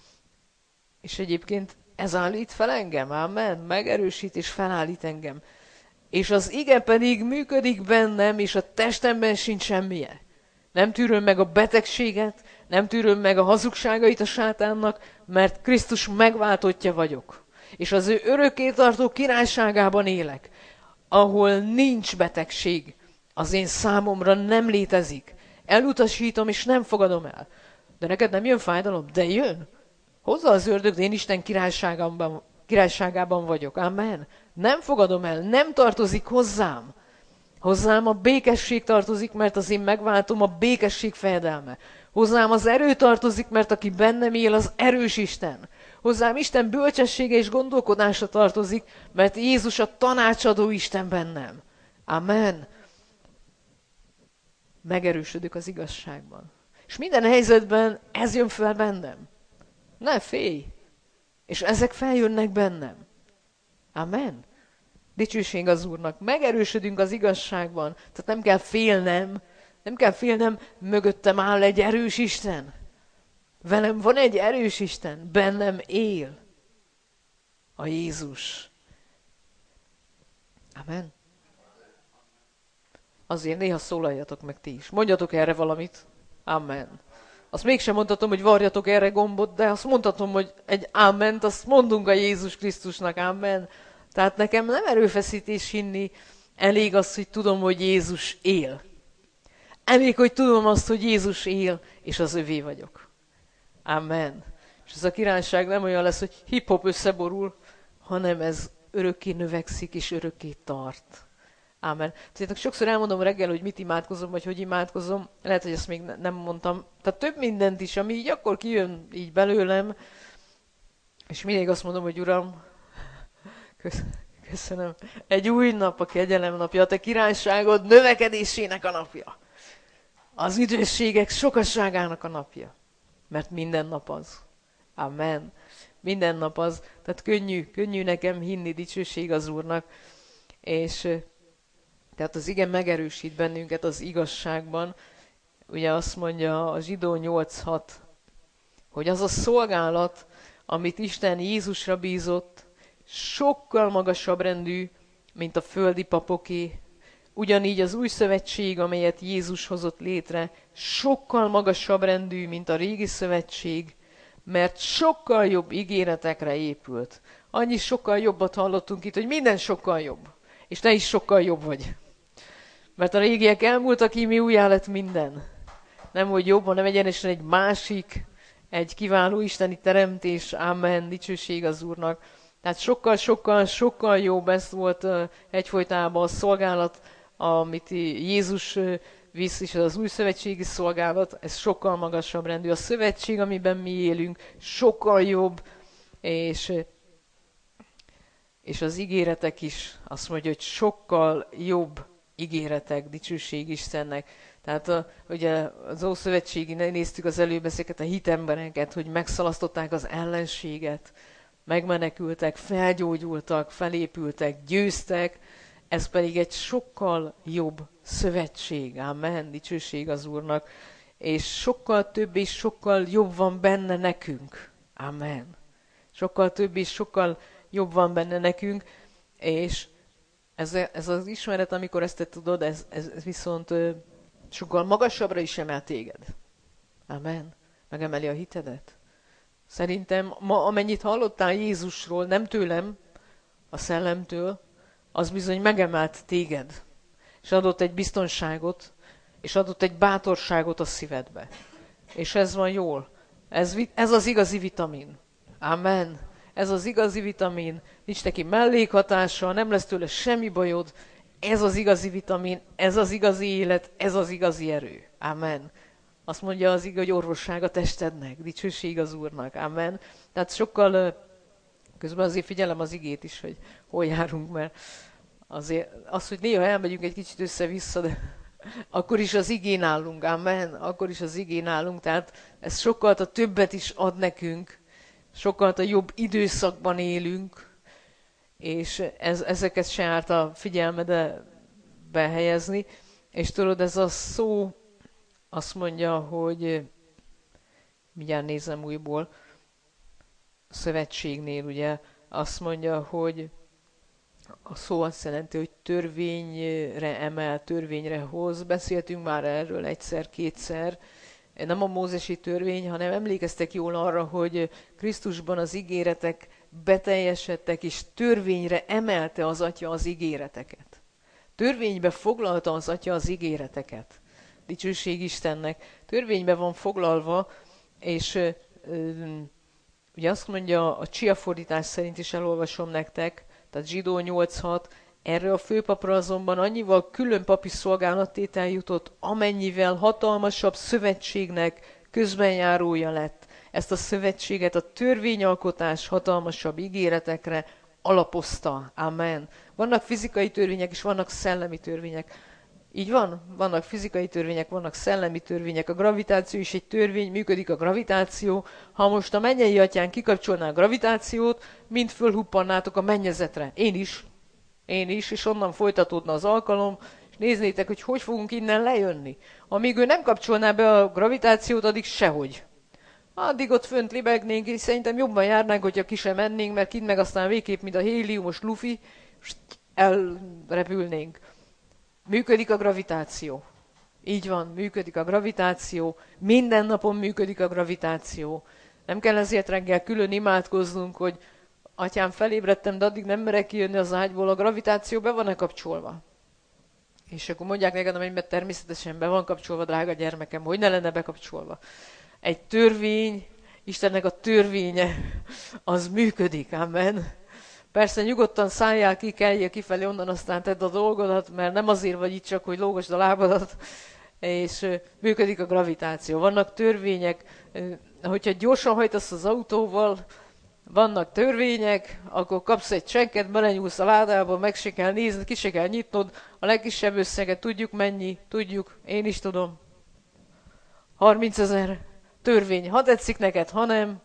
És egyébként ez állít fel engem, amen, megerősít és felállít engem. És az ige pedig működik bennem, és a testemben sincs semmije. Nem tűröm meg a betegséget, nem tűröm meg a hazugságait a sátánnak, mert Krisztus megváltottja vagyok. És az ő örökké tartó királyságában élek, ahol nincs betegség, az én számomra nem létezik. Elutasítom, és nem fogadom el. De neked nem jön fájdalom? De jön. Hozza az ördög, de én Isten királyságában, királyságában vagyok. Amen. Nem fogadom el, nem tartozik hozzám. Hozzám a békesség tartozik, mert az én megváltom a békesség fejedelme. Hozzám az erő tartozik, mert aki bennem él, az erős Isten. Hozzám Isten bölcsessége és gondolkodása tartozik, mert Jézus a tanácsadó Isten bennem. Amen. Megerősödök az igazságban. És minden helyzetben ez jön fel bennem. Ne félj! És ezek feljönnek bennem. Amen. Dicsőség az Úrnak. Megerősödünk az igazságban. Tehát nem kell félnem. Nem kell félnem, mögöttem áll egy erős Isten. Velem van egy erős Isten. Bennem él. A Jézus. Amen. Azért néha szólaljatok meg ti is. Mondjatok erre valamit. Amen. Azt mégsem mondhatom, hogy varjatok erre gombot, de azt mondhatom, hogy egy áment, azt mondunk a Jézus Krisztusnak, amen. Tehát nekem nem erőfeszítés hinni, elég az, hogy tudom, hogy Jézus él. Elég, hogy tudom azt, hogy Jézus él, és az övé vagyok. Amen. És ez a királyság nem olyan lesz, hogy hip-hop összeborul, hanem ez örökké növekszik, és örökké tart. Ámen. Tehát sokszor elmondom reggel, hogy mit imádkozom, vagy hogy imádkozom. Lehet, hogy ezt még ne- nem mondtam. Tehát több mindent is, ami így akkor kijön így belőlem, és mindig azt mondom, hogy Uram, köszönöm, egy új nap a kegyelem napja, a te királyságod növekedésének a napja. Az üdvösségek sokasságának a napja. Mert minden nap az. Amen. Minden nap az. Tehát könnyű, könnyű nekem hinni, dicsőség az Úrnak. És tehát az ige megerősít bennünket az igazságban. Ugye azt mondja a Zsidó nyolc hat, hogy az a szolgálat, amit Isten Jézusra bízott, sokkal magasabb rendű, mint a földi papoké. Ugyanígy az új szövetség, amelyet Jézus hozott létre, sokkal magasabb rendű, mint a régi szövetség, mert sokkal jobb ígéretekre épült. Annyi sokkal jobbat hallottunk itt, hogy minden sokkal jobb. És te is sokkal jobb vagy. Mert a régiek elmúltak, íme újjá lett minden. Nem, hogy jobb, hanem egyenesen egy másik, egy kiváló isteni teremtés. Amen, dicsőség az Úrnak. Tehát sokkal, sokkal, sokkal jobb, ez volt uh, egyfolytában a szolgálat, amit Jézus uh, visz, és az új szövetségi szolgálat, ez sokkal magasabb rendű. A szövetség, amiben mi élünk, sokkal jobb, és, uh, és az ígéretek is, azt mondja, hogy sokkal jobb ígéretek, dicsőség Istennek. Tehát a, ugye az Ószövetségi, néztük az előbb ezeket a hitembereket, hogy megszalasztották az ellenséget, megmenekültek, felgyógyultak, felépültek, győztek, ez pedig egy sokkal jobb szövetség. Amen, dicsőség az Úrnak. És sokkal több és sokkal jobb van benne nekünk. Amen. Sokkal több és sokkal jobb van benne nekünk, és ez, ez az ismeret, amikor ezt te tudod, ez, ez, ez viszont ö, sokkal magasabbra is emel téged. Amen. Megemeli a hitedet. Szerintem ma, amennyit hallottál Jézusról, nem tőlem, a szellemtől, az bizony megemelt téged. És adott egy biztonságot, és adott egy bátorságot a szívedbe. És ez van jól. Ez, ez az igazi vitamin. Amen. Ez az igazi vitamin. Nincs neki mellékhatása, nem lesz tőle semmi bajod. Ez az igazi vitamin, ez az igazi élet, ez az igazi erő. Amen. Azt mondja az ige, hogy orvosság a testednek, dicsőség az Úrnak. Amen. Tehát sokkal, közben azért figyelem az igét is, hogy hol járunk, mert azért az, hogy néha elmegyünk egy kicsit össze-vissza, de akkor is az igén állunk. Amen. Akkor is az igén állunk. Tehát ez sokkal a többet is ad nekünk, sokkal a jobb időszakban élünk, és ez, ezeket se árt a figyelmedbe behelyezni. És tudod, ez a szó azt mondja, hogy mindjárt nézem újból, a szövetségnél ugye azt mondja, hogy a szó azt jelenti, hogy törvényre emel, törvényre hoz. Beszéltünk már erről egyszer-kétszer. Nem a mózesi törvény, hanem emlékeztek jól arra, hogy Krisztusban az ígéretek beteljesedtek, és törvényre emelte az Atya az ígéreteket. Törvénybe foglalta az Atya az ígéreteket. Dicsőség Istennek. Törvénybe van foglalva, és ö, ö, ugye azt mondja, a Csia fordítás szerint is elolvasom nektek, tehát Zsidó nyolc hat, erre a főpapra azonban annyival külön papi szolgálattétel jutott, amennyivel hatalmasabb szövetségnek közbenjárója lett. Ezt a szövetséget a törvényalkotás hatalmasabb ígéretekre alapozta. Amen. Vannak fizikai törvények, és vannak szellemi törvények. Így van? Vannak fizikai törvények, vannak szellemi törvények. A gravitáció is egy törvény, működik a gravitáció. Ha most a mennyei atyán kikapcsolná a gravitációt, mind fölhuppannátok a mennyezetre. Én is. Én is, és onnan folytatódna az alkalom, és néznétek, hogy hogy fogunk innen lejönni. Amíg ő nem kapcsolná be a gravitációt, addig sehogy. Addig ott fönt libegnénk, és szerintem jobban járnánk, hogyha ki sem mennénk, mert kint meg aztán végképp, mint a héliumos lufi, elrepülnénk. Működik a gravitáció. Így van, működik a gravitáció, minden napon működik a gravitáció. Nem kell ezért reggel külön imádkoznunk, hogy atyám, felébredtem, de addig nem merek kijönni az ágyból, a gravitáció be van-e kapcsolva? És akkor mondják neked, amelyben természetesen be van kapcsolva, drága gyermekem, hogy ne lenne bekapcsolva. Egy törvény, Istennek a törvénye, az működik, amen. Persze nyugodtan szálljál ki, keljél kifelé onnan, aztán tedd a dolgodat, mert nem azért vagy itt csak, hogy lógasd a lábadat, és működik a gravitáció. Vannak törvények, hogyha gyorsan hajtasz az autóval, vannak törvények, akkor kapsz egy csekket, belenyúlsz a ládába, meg se kell nézni, ki se kell nyitnod, a legkisebb összeget tudjuk mennyi, tudjuk, én is tudom. harmincezer törvény, ha tetszik neked, ha nem,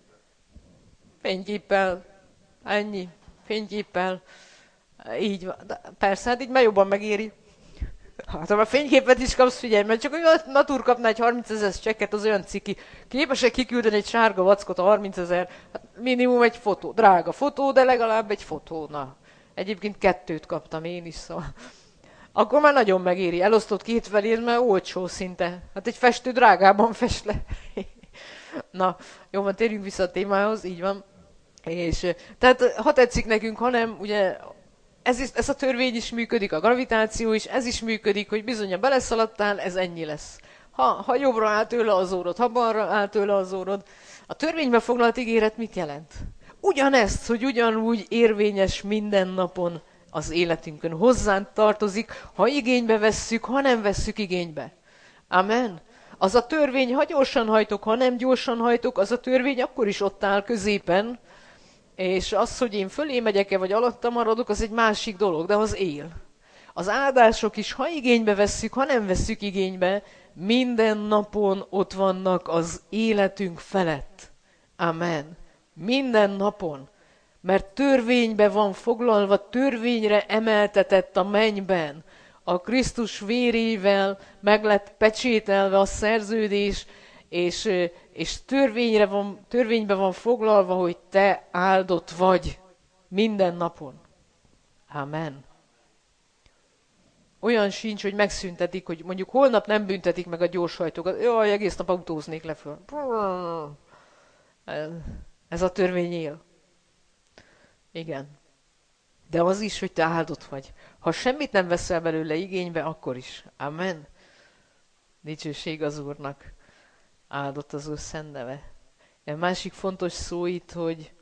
fényképpel, ennyi, fényképpel, így van. De persze, hát így már jobban megéri. Hát ha a fényképet is kapsz, figyelj, mert csak olyan Natur kapna egy harmincezer csekket, az olyan ciki. Képesek kiküldeni egy sárga vackot a harmincezer, hát minimum egy fotó. Drága fotó, de legalább egy fotó. Na, egyébként kettőt kaptam én is, szóval. Akkor már nagyon megéri. Elosztott két felét, mert olcsó szinte. Hát egy festő drágában fest le. Na, jó van, térjünk vissza a témához, így van. És tehát ha tetszik nekünk, hanem ugye ez, is, ez a törvény is működik, a gravitáció is, ez is működik, hogy bizony, beleszaladtál, ez ennyi lesz. Ha, ha jobbra áll tőle az órod, ha balra áll tőle az órod. A törvénybe foglalt ígéret mit jelent? Ugyanezt, hogy ugyanúgy érvényes minden napon az életünkön. Hozzánk tartozik, ha igénybe vesszük, ha nem vesszük igénybe. Amen. Az a törvény, ha gyorsan hajtok, ha nem gyorsan hajtok, az a törvény akkor is ott áll középen, és az, hogy én fölé megyek-e, vagy alatta maradok, az egy másik dolog, de az él. Az áldások is, ha igénybe vesszük, ha nem vesszük igénybe, minden napon ott vannak az életünk felett. Amen. Minden napon. Mert törvénybe van foglalva, törvényre emeltetett a mennyben. A Krisztus vérével meg lett pecsételve a szerződés, és, és törvényre van, törvénybe van foglalva, hogy te áldott vagy minden napon. Amen. Olyan sincs, hogy megszüntetik, hogy mondjuk holnap nem büntetik meg a gyorshajtókat. Jaj, egész nap autóznék le föl. Ez a törvény él. Igen. De az is, hogy te áldott vagy. Ha semmit nem veszel belőle igénybe, akkor is. Amen. Dicsőség az Úrnak. Áldott az Úr szent neve. Egy másik fontos szó itt, hogy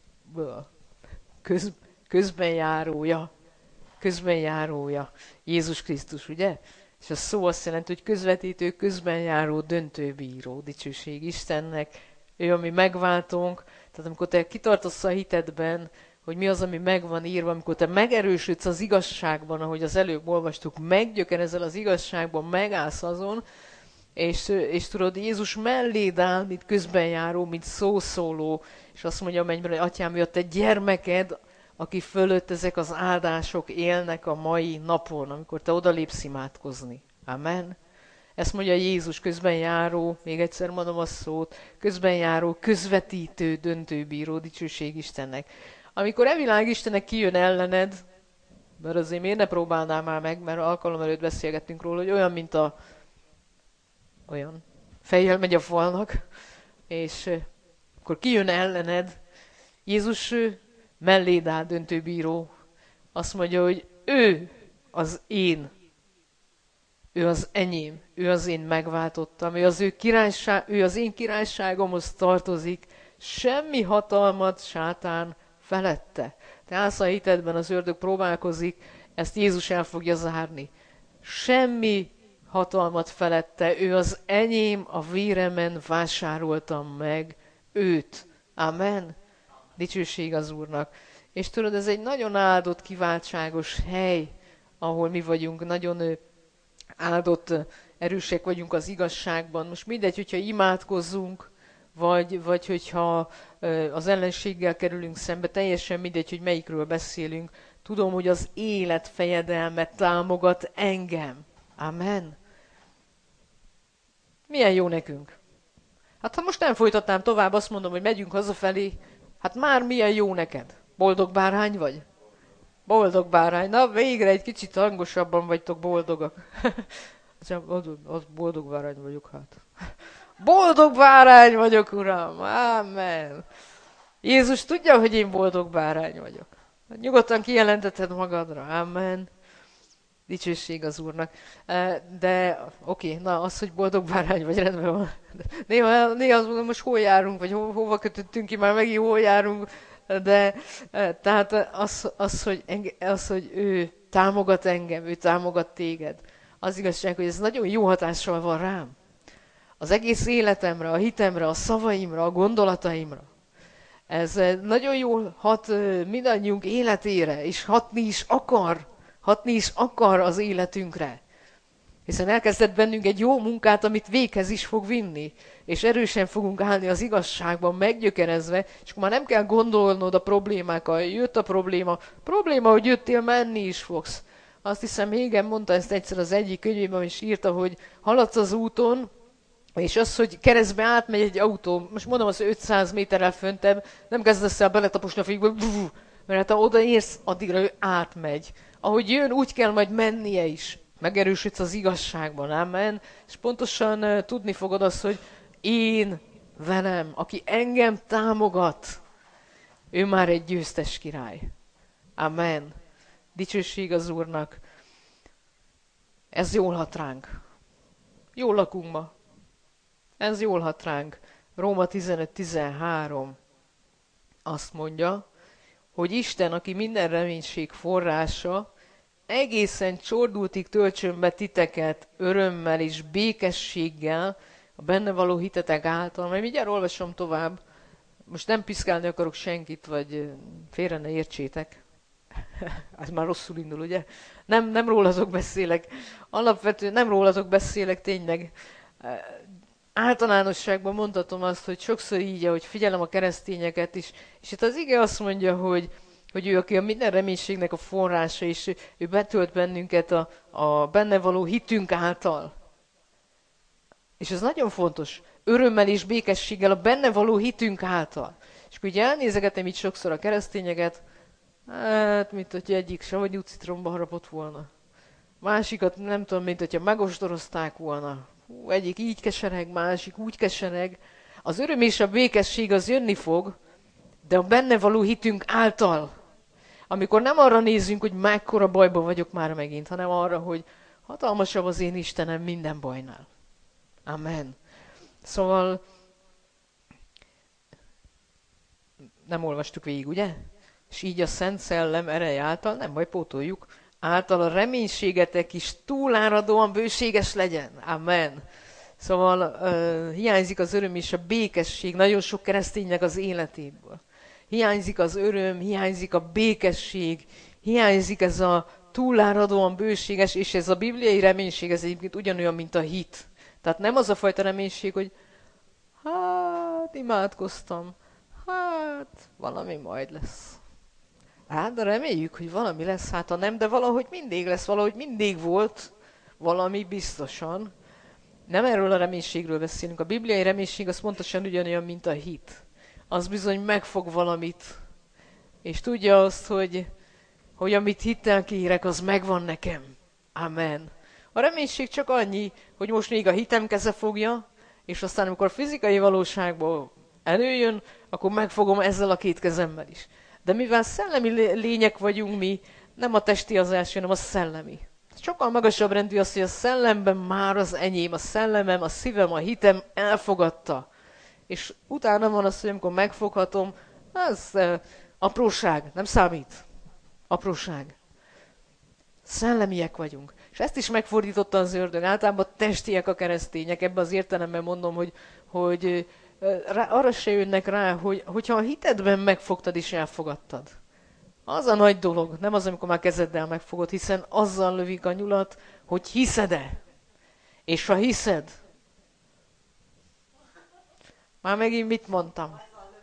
köz, közbenjárója. Közbenjárója. Jézus Krisztus, ugye? És a szó azt jelenti, hogy közvetítő, közbenjáró, döntőbíró. Dicsőség Istennek. Ő, ami megváltunk. Tehát amikor te kitartasz a hitedben, hogy mi az, ami meg van írva, amikor te megerősödsz az igazságban, ahogy az előbb olvastuk, meggyökerezel az igazságban, megállsz azon, és, és tudod, Jézus melléd áll, mint közbenjáró, mint szószóló, és azt mondja a mennyben, hogy atyám, jött egy gyermeked, aki fölött ezek az áldások élnek a mai napon, amikor te odalépsz imádkozni. Amen. Ezt mondja Jézus, közbenjáró, még egyszer mondom a szót, közbenjáró, közvetítő, döntőbíró, dicsőség Istennek. Amikor e világ Istenek kijön ellened, mert azért miért ne próbálnál már meg, mert alkalom előtt beszélgettünk róla, hogy olyan, mint a olyan fejjel megy a falnak, és akkor kijön ellened, Jézus melléd áll döntőbíró, azt mondja, hogy ő az én, ő az enyém, ő az én megváltottam, ő az ő királyság, ő az én királyságomhoz tartozik, semmi hatalmat sátán felette. Te állsz a hitedben, az ördög próbálkozik, ezt Jézus el fogja zárni. Semmi hatalmat felette, ő az enyém, a véremen vásároltam meg őt. Amen. Dicsőség az Úrnak. És tudod, ez egy nagyon áldott, kiváltságos hely, ahol mi vagyunk, nagyon áldott, erősek vagyunk az igazságban. Most mindegy, hogyha imádkozzunk, vagy, vagy hogyha az ellenséggel kerülünk szembe, teljesen mindegy, hogy melyikről beszélünk. Tudom, hogy az élet fejedelme támogat engem. Amen. Milyen jó nekünk. Hát ha most nem folytatnám tovább, azt mondom, hogy megyünk hazafelé, hát már milyen jó neked. Boldog bárány vagy? Boldog bárány. Na, végre egy kicsit hangosabban vagytok boldogak. Az, az boldog bárány vagyok, hát. Boldog bárány vagyok, Uram! Amen! Jézus tudja, hogy én boldog bárány vagyok. Nyugodtan kijelenteted magadra. Amen. Dicsőség az Úrnak. De oké, okay, na az, hogy boldog bárány vagy, rendben van. Néha, néha azt mondom, most hol járunk, vagy ho, hova kötöttünk ki, már megint hol járunk. De tehát az, az, hogy enge, az, hogy ő támogat engem, ő támogat téged. Az igazság, hogy ez nagyon jó hatással van rám. Az egész életemre, a hitemre, a szavaimra, a gondolataimra. Ez nagyon jól hat mindannyiunk életére, és hatni is akar, hatni is akar az életünkre. Hiszen elkezdett bennünk egy jó munkát, amit véghez is fog vinni, és erősen fogunk állni az igazságban, meggyökerezve, és akkor már nem kell gondolnod a problémákkal. Jött a probléma, probléma, hogy jöttél, menni is fogsz. Azt hiszem, Hégel mondta ezt egyszer az egyik könyvében, és írta, hogy haladsz az úton, és az, hogy keresztbe átmegy egy autó, most mondom, az ötszáz méterrel föntebb, nem kezdesz el beletaposni a fékbe, mert hát ha odaérsz, addigra ő átmegy. Ahogy jön, úgy kell majd mennie is. Megerősödsz az igazságban, amen. És pontosan uh, tudni fogod azt, hogy én velem, aki engem támogat, ő már egy győztes király. Amen. Dicsőség az Úrnak. Ez jól hat ránk. Jól lakunk ma. Ez jól hat ránk. Róma tizenöt tizenhárom azt mondja, hogy Isten, aki minden reménység forrása, egészen csordultig töltsön be titeket örömmel és békességgel a benne való hitetek által. Majd mindjárt olvasom tovább. Most nem piszkálni akarok senkit, vagy félre ne értsétek. Ez már rosszul indul, ugye? Nem, nem rólatok beszélek. Alapvetően nem rólatok beszélek, tényleg. Általánosságban mondhatom azt, hogy sokszor így, hogy figyelem a keresztényeket is, és itt az ige azt mondja, hogy, hogy ő, aki a minden reménységnek a forrása, és ő, ő betölt bennünket a, a benne való hitünk által. És ez nagyon fontos. Örömmel és békességgel a benne való hitünk által. És akkor ugye elnézegetem itt sokszor a keresztényeket, hát, mint hogy egyik savanyú citromba harapott volna. Másikat nem tudom, mint hogyha megostorozták volna. Hú, egyik így kesereg, másik úgy kesereg. Az öröm és a békesség az jönni fog, de a benne való hitünk által. Amikor nem arra nézünk, hogy mekkora bajba vagyok már megint, hanem arra, hogy hatalmasabb az én Istenem minden bajnál. Amen. Szóval nem olvastuk végig, ugye? És így a Szent Szellem ereje által, nem baj, pótoljuk, által a reménységetek is túláradóan bőséges legyen. Amen. Szóval uh, hiányzik az öröm és a békesség nagyon sok kereszténynek az életéből. Hiányzik az öröm, hiányzik a békesség, hiányzik ez a túláradóan bőséges, és ez a bibliai reménység, ez egyébként ugyanolyan, mint a hit. Tehát nem az a fajta reménység, hogy hát imádkoztam, hát valami majd lesz. Hát, de reméljük, hogy valami lesz, hát ha nem, de valahogy mindig lesz, valahogy mindig volt valami biztosan. Nem erről a reménységről beszélünk. A bibliai reménység az pontosan ugyanolyan, mint a hit. Az bizony megfog valamit, és tudja azt, hogy, hogy amit hittel kérek, az megvan nekem. Amen. A reménység csak annyi, hogy most még a hitem keze fogja, és aztán amikor a fizikai valóságból előjön, akkor megfogom ezzel a két kezemmel is. De mivel szellemi lények vagyunk mi, nem a testi az első, hanem a szellemi. Sokkal magasabb rendű az, hogy a szellemben már az enyém, a szellemem, a szívem, a hitem elfogadta. És utána van az, hogy amikor megfoghatom, az uh, apróság, nem számít. Apróság. Szellemiek vagyunk. És ezt is megfordította az ördög. Általában testiek a keresztények. Ebben az értelemben mondom, hogy, hogy rá, arra se jönnek rá, hogy, hogyha a hitedben megfogtad és elfogadtad. Az a nagy dolog, nem az, amikor már kezeddel megfogod, hiszen azzal lövik a nyulat, hogy hiszed-e. És ha hiszed, már megint mit mondtam?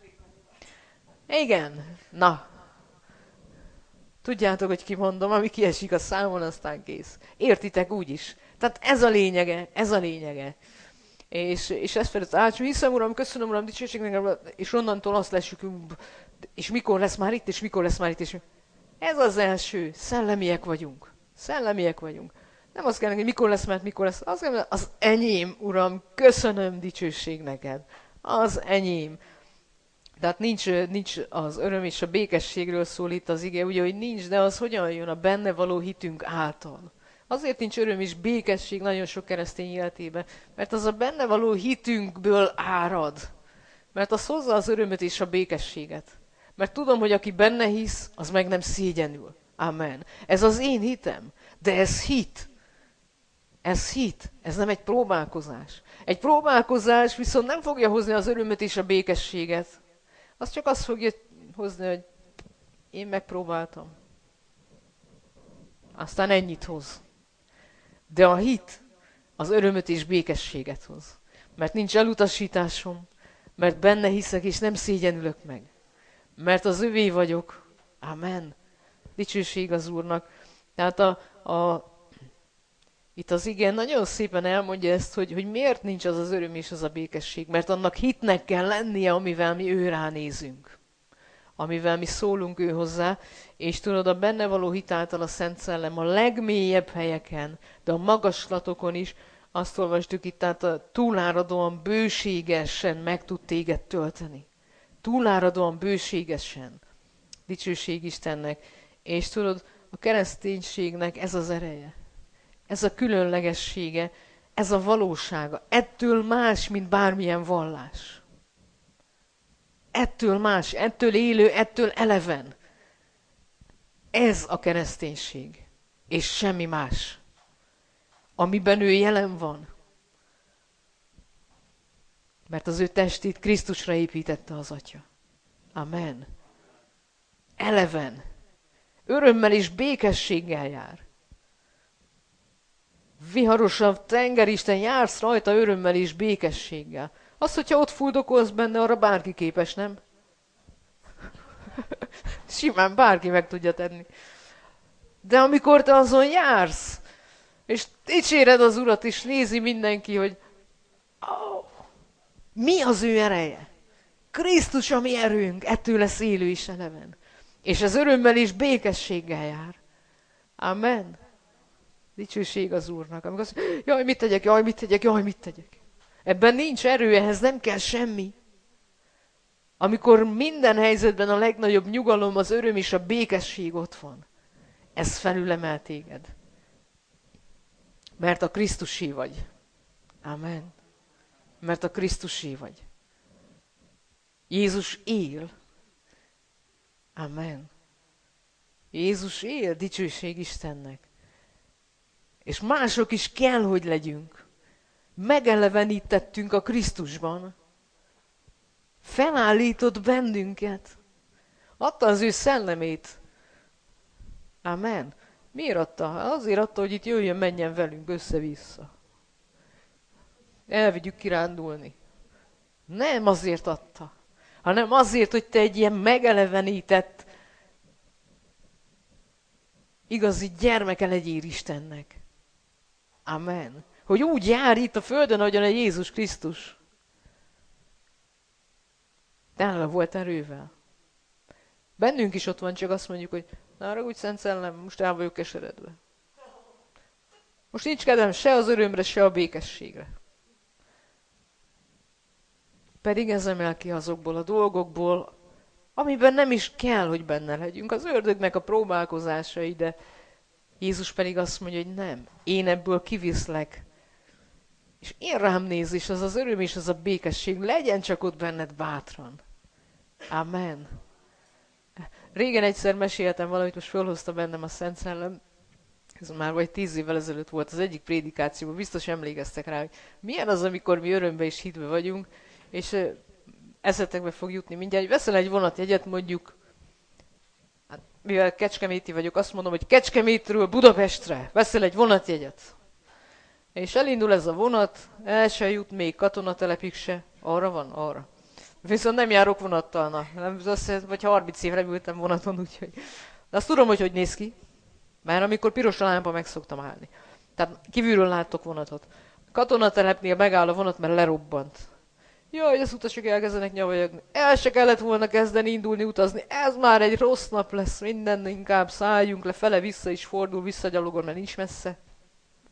Igen, na. Tudjátok, hogy kimondom, ami kiesik a számon, aztán kész. Értitek úgy is. Tehát ez a lényege, ez a lényege. És, és ezt felett áldjuk, hiszem, Uram, köszönöm, Uram, dicsőségnek, és onnantól azt lesünk, és mikor lesz már itt, és mikor lesz már itt, és ez az első, szellemiek vagyunk. Szellemiek vagyunk. Nem azt kell, hogy mikor lesz, mert mikor lesz. Azt kell, az enyém, Uram, köszönöm, dicsőség neked. Az enyém. Tehát nincs, nincs az öröm és a békességről szól itt az ige, ugye, hogy nincs, de az hogyan jön a benne való hitünk által. Azért nincs öröm és békesség nagyon sok keresztény életében, mert az a benne való hitünkből árad. Mert az hozza az örömöt és a békességet. Mert tudom, hogy aki benne hisz, az meg nem szégyenül. Amen. Ez az én hitem, de ez hit. Ez hit, ez nem egy próbálkozás. Egy próbálkozás viszont nem fogja hozni az örömöt és a békességet. Az csak azt fogja hozni, hogy én megpróbáltam. Aztán ennyit hoz. De a hit az örömöt és békességet hoz. Mert nincs elutasításom, mert benne hiszek és nem szégyenülök meg. Mert az övé vagyok. Amen. Dicsőség az Úrnak. Tehát a, a itt az igen nagyon szépen elmondja ezt, hogy, hogy miért nincs az az öröm és az a békesség. Mert annak hitnek kell lennie, amivel mi ő ránézünk. Amivel mi szólunk ő hozzá. És tudod, a benne való hit által a Szent Szellem a legmélyebb helyeken, de a magaslatokon is, azt olvastuk itt, tehát a túláradóan bőségesen meg tud téged tölteni. Túláradóan bőségesen. Dicsőség Istennek. És tudod, a kereszténységnek ez az ereje. Ez a különlegessége, ez a valósága. Ettől más, mint bármilyen vallás. Ettől más, ettől élő, ettől eleven. Ez a kereszténység. És semmi más. Amiben ő jelen van. Mert az ő testét Krisztusra építette az Atya. Amen. Eleven. Örömmel és békességgel jár. Viharosabb tengeristen jársz rajta örömmel és békességgel. Az, hogyha ott fuldokolsz benne, arra bárki képes, nem? Simán bárki meg tudja tenni. De amikor te azon jársz, és dicséred az Urat, és nézi mindenki, hogy oh, mi az ő ereje? Krisztus a mi erőnk, ettől lesz élő is eleven. És ez örömmel és békességgel jár. Amen. Dicsőség az Úrnak. Amikor azt mondja, jaj, mit tegyek, jaj, mit tegyek, jaj, mit tegyek. Ebben nincs erő, ehhez nem kell semmi. Amikor minden helyzetben a legnagyobb nyugalom, az öröm és a békesség ott van. Ez felülemel téged. Mert a Krisztusé vagy. Amen. Mert a Krisztusé vagy. Jézus él. Amen. Jézus él, dicsőség Istennek. És mások is kell, hogy legyünk. Megelevenítettünk a Krisztusban. Felállított bennünket. Adta az ő szellemét. Amen. Miért adta? Azért adta, hogy itt jöjjön, menjen velünk össze-vissza. Elvigyük kirándulni. Nem azért adta, hanem azért, hogy te egy ilyen megelevenített, igazi gyermeke legyél Istennek. Amen. Hogy úgy jár itt a földön, ahogyan egy Jézus Krisztus. Tele volt erővel. Bennünk is ott van, csak azt mondjuk, hogy na arra úgy Szent Szellem, most el vagyok keseredve. Most nincs kedvem se az örömre, se a békességre. Pedig ez emel ki azokból a dolgokból, amiben nem is kell, hogy benne legyünk. Az ördögnek a próbálkozásai, de Jézus pedig azt mondja, hogy nem. Én ebből kiviszlek. És én rám néz, és az az öröm és az a békesség legyen csak ott benned bátran. Amen. Régen egyszer meséltem valamit, most fölhozta bennem a Szent Szellem. Ez már vagy tíz évvel ezelőtt volt az egyik prédikációban, biztos emlékeztek rá, hogy milyen az, amikor mi örömbe és hitve vagyunk, és eszetekbe fog jutni mindjárt, hogy veszel egy vonatjegyet, mondjuk, hát, mivel kecskeméti vagyok, azt mondom, hogy Kecskemétről Budapestre veszel egy vonatjegyet. És elindul ez a vonat, el se jut még katonatelepig se, arra van, arra. Viszont nem járok vonattal, na, nem, azt, vagy harminc évre ültem vonaton, úgyhogy. De azt tudom, hogy hogy néz ki, mert amikor piros a lámpa, meg szoktam állni. Tehát kívülről láttok vonatot. Katonatelepnél megáll a vonat, mert lerobbant. Jaj, az utasok elkezdenek nyavajogni. El se kellett volna kezdeni indulni, utazni. Ez már egy rossz nap lesz, minden inkább szálljunk le, fele vissza is fordul, visszagyalogol, mert nincs messze.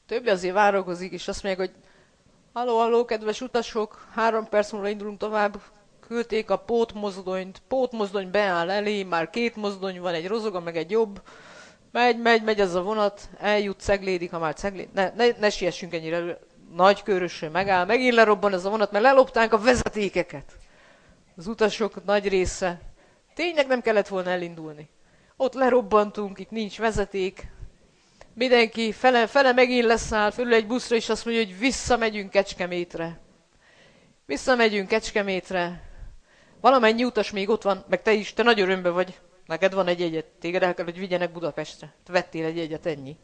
Többi azért várakozik, és azt mondják, hogy halló, halló, kedves utasok, három perc múlva indulunk tovább. Küldték a pótmozdonyt, pótmozdony beáll elé, már két mozdony van, egy rozoga, meg egy jobb. Megy, megy, megy ez a vonat, eljut Ceglédig, ha már Cegléd... Ne, ne, ne siessünk ennyire, nagy körösön megáll, megint lerobban ez a vonat, mert leloptánk a vezetékeket. Az utasok nagy része. Tényleg nem kellett volna elindulni. Ott lerobbantunk, itt nincs vezeték. Mindenki fele, fele megint leszáll, fölül egy buszra, és azt mondja, hogy visszamegyünk Kecskemétre. Visszamegyünk Kecskemétre. Valamennyi utas még ott van, meg te is, te nagy örömben vagy. Neked van egy jegyet, téged el kell, hogy vigyenek Budapestre. Te vettél egy jegyet, ennyi.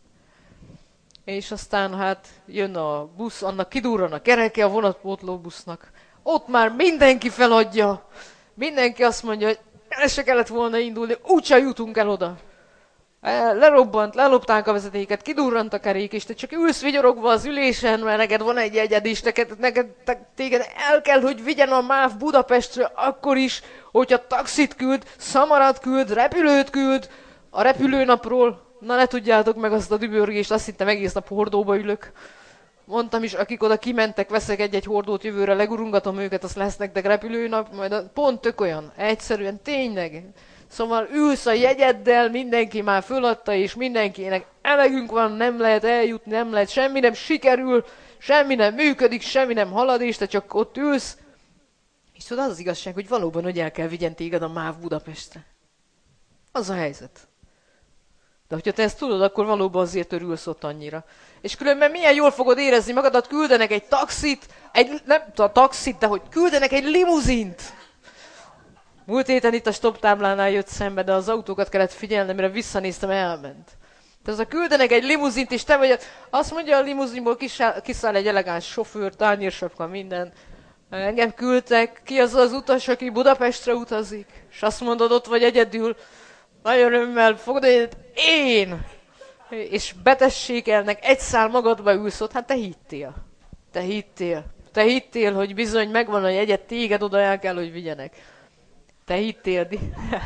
És aztán hát jön a busz, annak kidurran a kereke a vonatpótló busznak. Ott már mindenki feladja. Mindenki azt mondja, hogy el se kellett volna indulni, úgyse jutunk el oda. Lerobbant, lelopták a vezetéket, kidurrant a kerék, és te csak ülsz vigyorogva az ülésen, mert neked van egy jegyed, és neked, neked, te, téged el kell, hogy vigyen a MÁV Budapestre, akkor is, hogyha taxit küld, szamarat küld, repülőt küld, a repülőnapról. Na, ne tudjátok meg azt a dübörgést, azt hittem egész nap hordóba ülök. Mondtam is, akik oda kimentek, veszek egy-egy hordót jövőre, legurungatom őket, azt lesz nektek repülőnap, majd a, pont tök olyan, egyszerűen, tényleg. Szóval ülsz a jegyeddel, mindenki már föladta, és mindenkinek elegünk van, nem lehet eljutni, nem lehet, semmi nem sikerül, semmi nem működik, semmi nem halad, és te csak ott ülsz. És tudod, az az igazság, hogy valóban, hogy el kell vigyen téged a MÁV Budapestre. Az a helyzet. De hogyha te ezt tudod, akkor valóban azért örülsz ott annyira. És különben milyen jól fogod érezni magadat, küldenek egy taxit, egy, nem a taxit, de hogy küldenek egy limuzint. Múlt héten itt a stop táblánál jött szembe, de az autókat kellett figyelni, mire visszanéztem, elment. Tehát az a küldenek egy limuzint, és te vagy, azt mondja, a limuzinból kiszáll, kiszáll egy elegáns sofőr, tányérsapka, minden. Engem küldtek, ki az az utas, aki Budapestre utazik? És azt mondod, ott vagy egyedül, nagy örömmel fogod, hogy én! És betessékelnek, egy szál magadba ülsz ott, hát te hittél. Te hittél. Te hittél, hogy bizony megvan a jegyet, téged oda el kell, hogy vigyenek. Te hittél, di...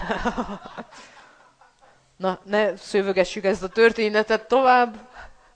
Na, ne szövögessük ezt a történetet tovább.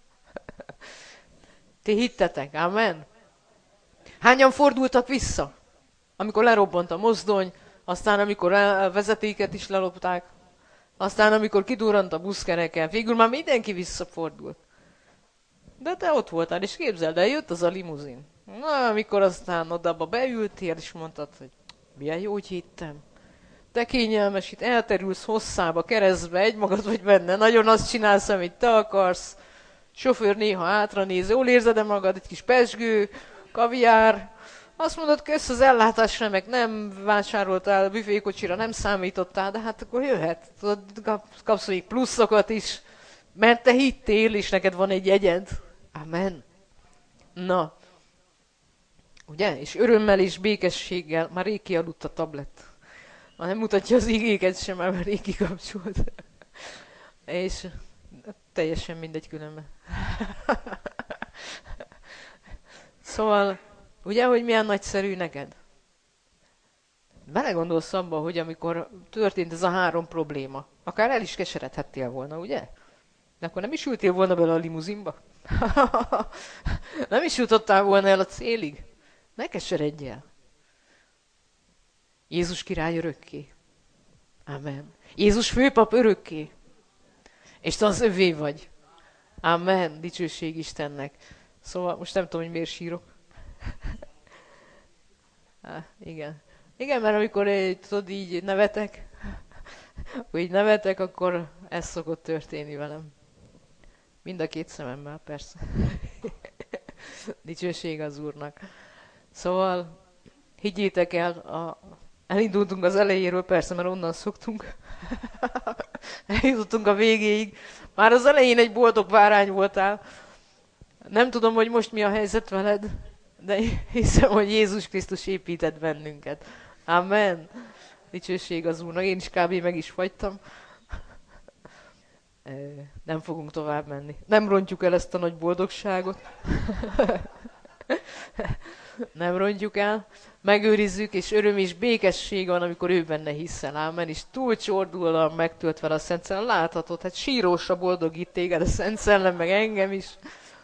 Ti hittetek, amen? Hányan fordultak vissza? Amikor lerobbant a mozdony, aztán amikor a vezetéket is lelopták, aztán amikor kidurrant a buszkereke, végül már mindenki visszafordult. De te ott voltál, és képzeld el, jött az a limuzin. Na, amikor aztán odába beültél, és mondtad, hogy milyen jó, hogy hittem. Te kényelmes, itt elterülsz hosszába, keresztbe, egymagad vagy benne, nagyon azt csinálsz, amit te akarsz. Sofőr néha hátranéz, jól érzed-e magad, egy kis pezsgő, kaviár. Azt mondod, kösz az ellátás remek, nem vásároltál büfékocsira, nem számítottál, de hát akkor jöhet. Tudod, kapsz még pluszokat is, mert te hittél, és neked van egy jegyed. Amen. Na. Ugye? És örömmel és békességgel, már rég kialudt a tablet. Már nem mutatja az igéket sem, már rég kikapcsolt. És teljesen mindegy különben. Szóval, ugye, hogy milyen nagyszerű neked? Belegondolsz abba, hogy amikor történt ez a három probléma, akár el is keseredhettél volna, ugye? De akkor nem is ültél volna bele a limuzinba? Nem is jutottál volna el a célig? Ne keseredj el. Jézus király örökké. Amen. Jézus főpap örökké. És te az övé vagy. Amen. Dicsőség Istennek. Szóval most nem tudom, hogy miért sírok. Há, igen. Igen, mert amikor tudod, így nevetek, hogy így nevetek, akkor ez szokott történni velem. Mind a két szememmel, persze. Dicsőség az Úrnak. Szóval higgyétek el, a, elindultunk az elejéről, persze, mert onnan szoktunk. Eljutottunk a végéig. Már az elején egy boldog bárány voltál. Nem tudom, hogy most mi a helyzet veled, de hiszem, hogy Jézus Krisztus épített bennünket. Amen. Dicsőség az Úrnak. Én is kb. Meg is fagytam. Nem fogunk tovább menni. Nem rontjuk el ezt a nagy boldogságot. Nem rontjuk el. Megőrizzük, és öröm és békesség van, amikor ő benne hiszel. Ámen. És túl csordulóan megtölt vele a Szent Szellem. Láthatod, hát sírósra boldogít téged a Szent Szellem, meg engem is.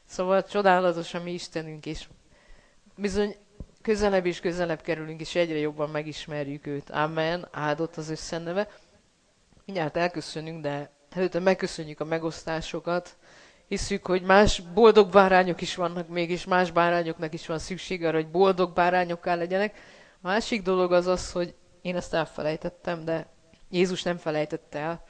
Szóval csodálatos a mi Istenünk, és bizony közelebb és közelebb kerülünk, és egyre jobban megismerjük őt. Amen, áldott az Isten neve. Mindjárt elköszönünk, de előtte megköszönjük a megosztásokat. Hiszük, hogy más boldog bárányok is vannak még, és más bárányoknak is van szüksége arra, hogy boldog bárányokká legyenek. A másik dolog az az, hogy én ezt elfelejtettem, de Jézus nem felejtette el.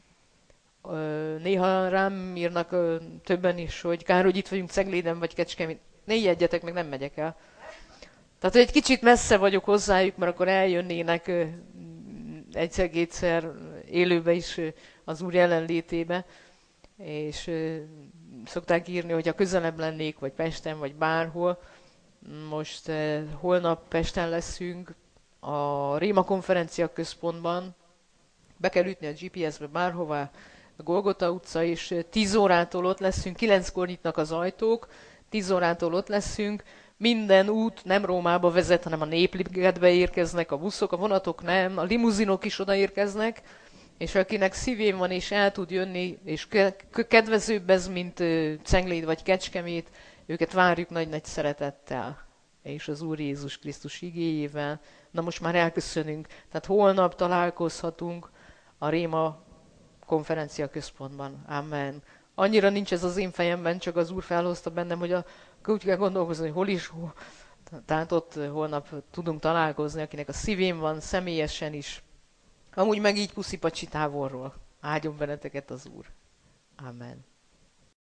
Néha rám írnak többen is, hogy kár, hogy itt vagyunk Cegléden vagy Kecskemét. Ne ijedjetek, meg nem megyek el. Tehát, hogy egy kicsit messze vagyok hozzájuk, mert akkor eljönnének egyszer-kétszer élőbe is az Úr jelenlétébe, és szokták írni, hogy ha közelebb lennék, vagy Pesten, vagy bárhol. Most holnap Pesten leszünk, a Réma konferencia központban, be kell ütni a gé pé es-be bárhová, a Golgota utca, és tíz órától ott leszünk, kilenckor nyitnak az ajtók, tíz órától ott leszünk, minden út nem Rómába vezet, hanem a Népligetbe érkeznek a buszok, a vonatok nem, a limuzinok is odaérkeznek, és akinek szívén van és el tud jönni, és kedvezőbb ez, mint Cegléd vagy Kecskemét, őket várjuk nagy-nagy szeretettel, és az Úr Jézus Krisztus igéjével. Na most már elköszönünk, tehát holnap találkozhatunk a Réma konferencia központban. Amen. Annyira nincs ez az én fejemben, csak az Úr felhozta bennem, hogy a, úgy kell gondolkozni, hogy hol is, hol. Tehát ott holnap tudunk találkozni, akinek a szívén van, személyesen is. Amúgy meg így puszipacsi távolról. Áldjon benneteket az Úr. Amen.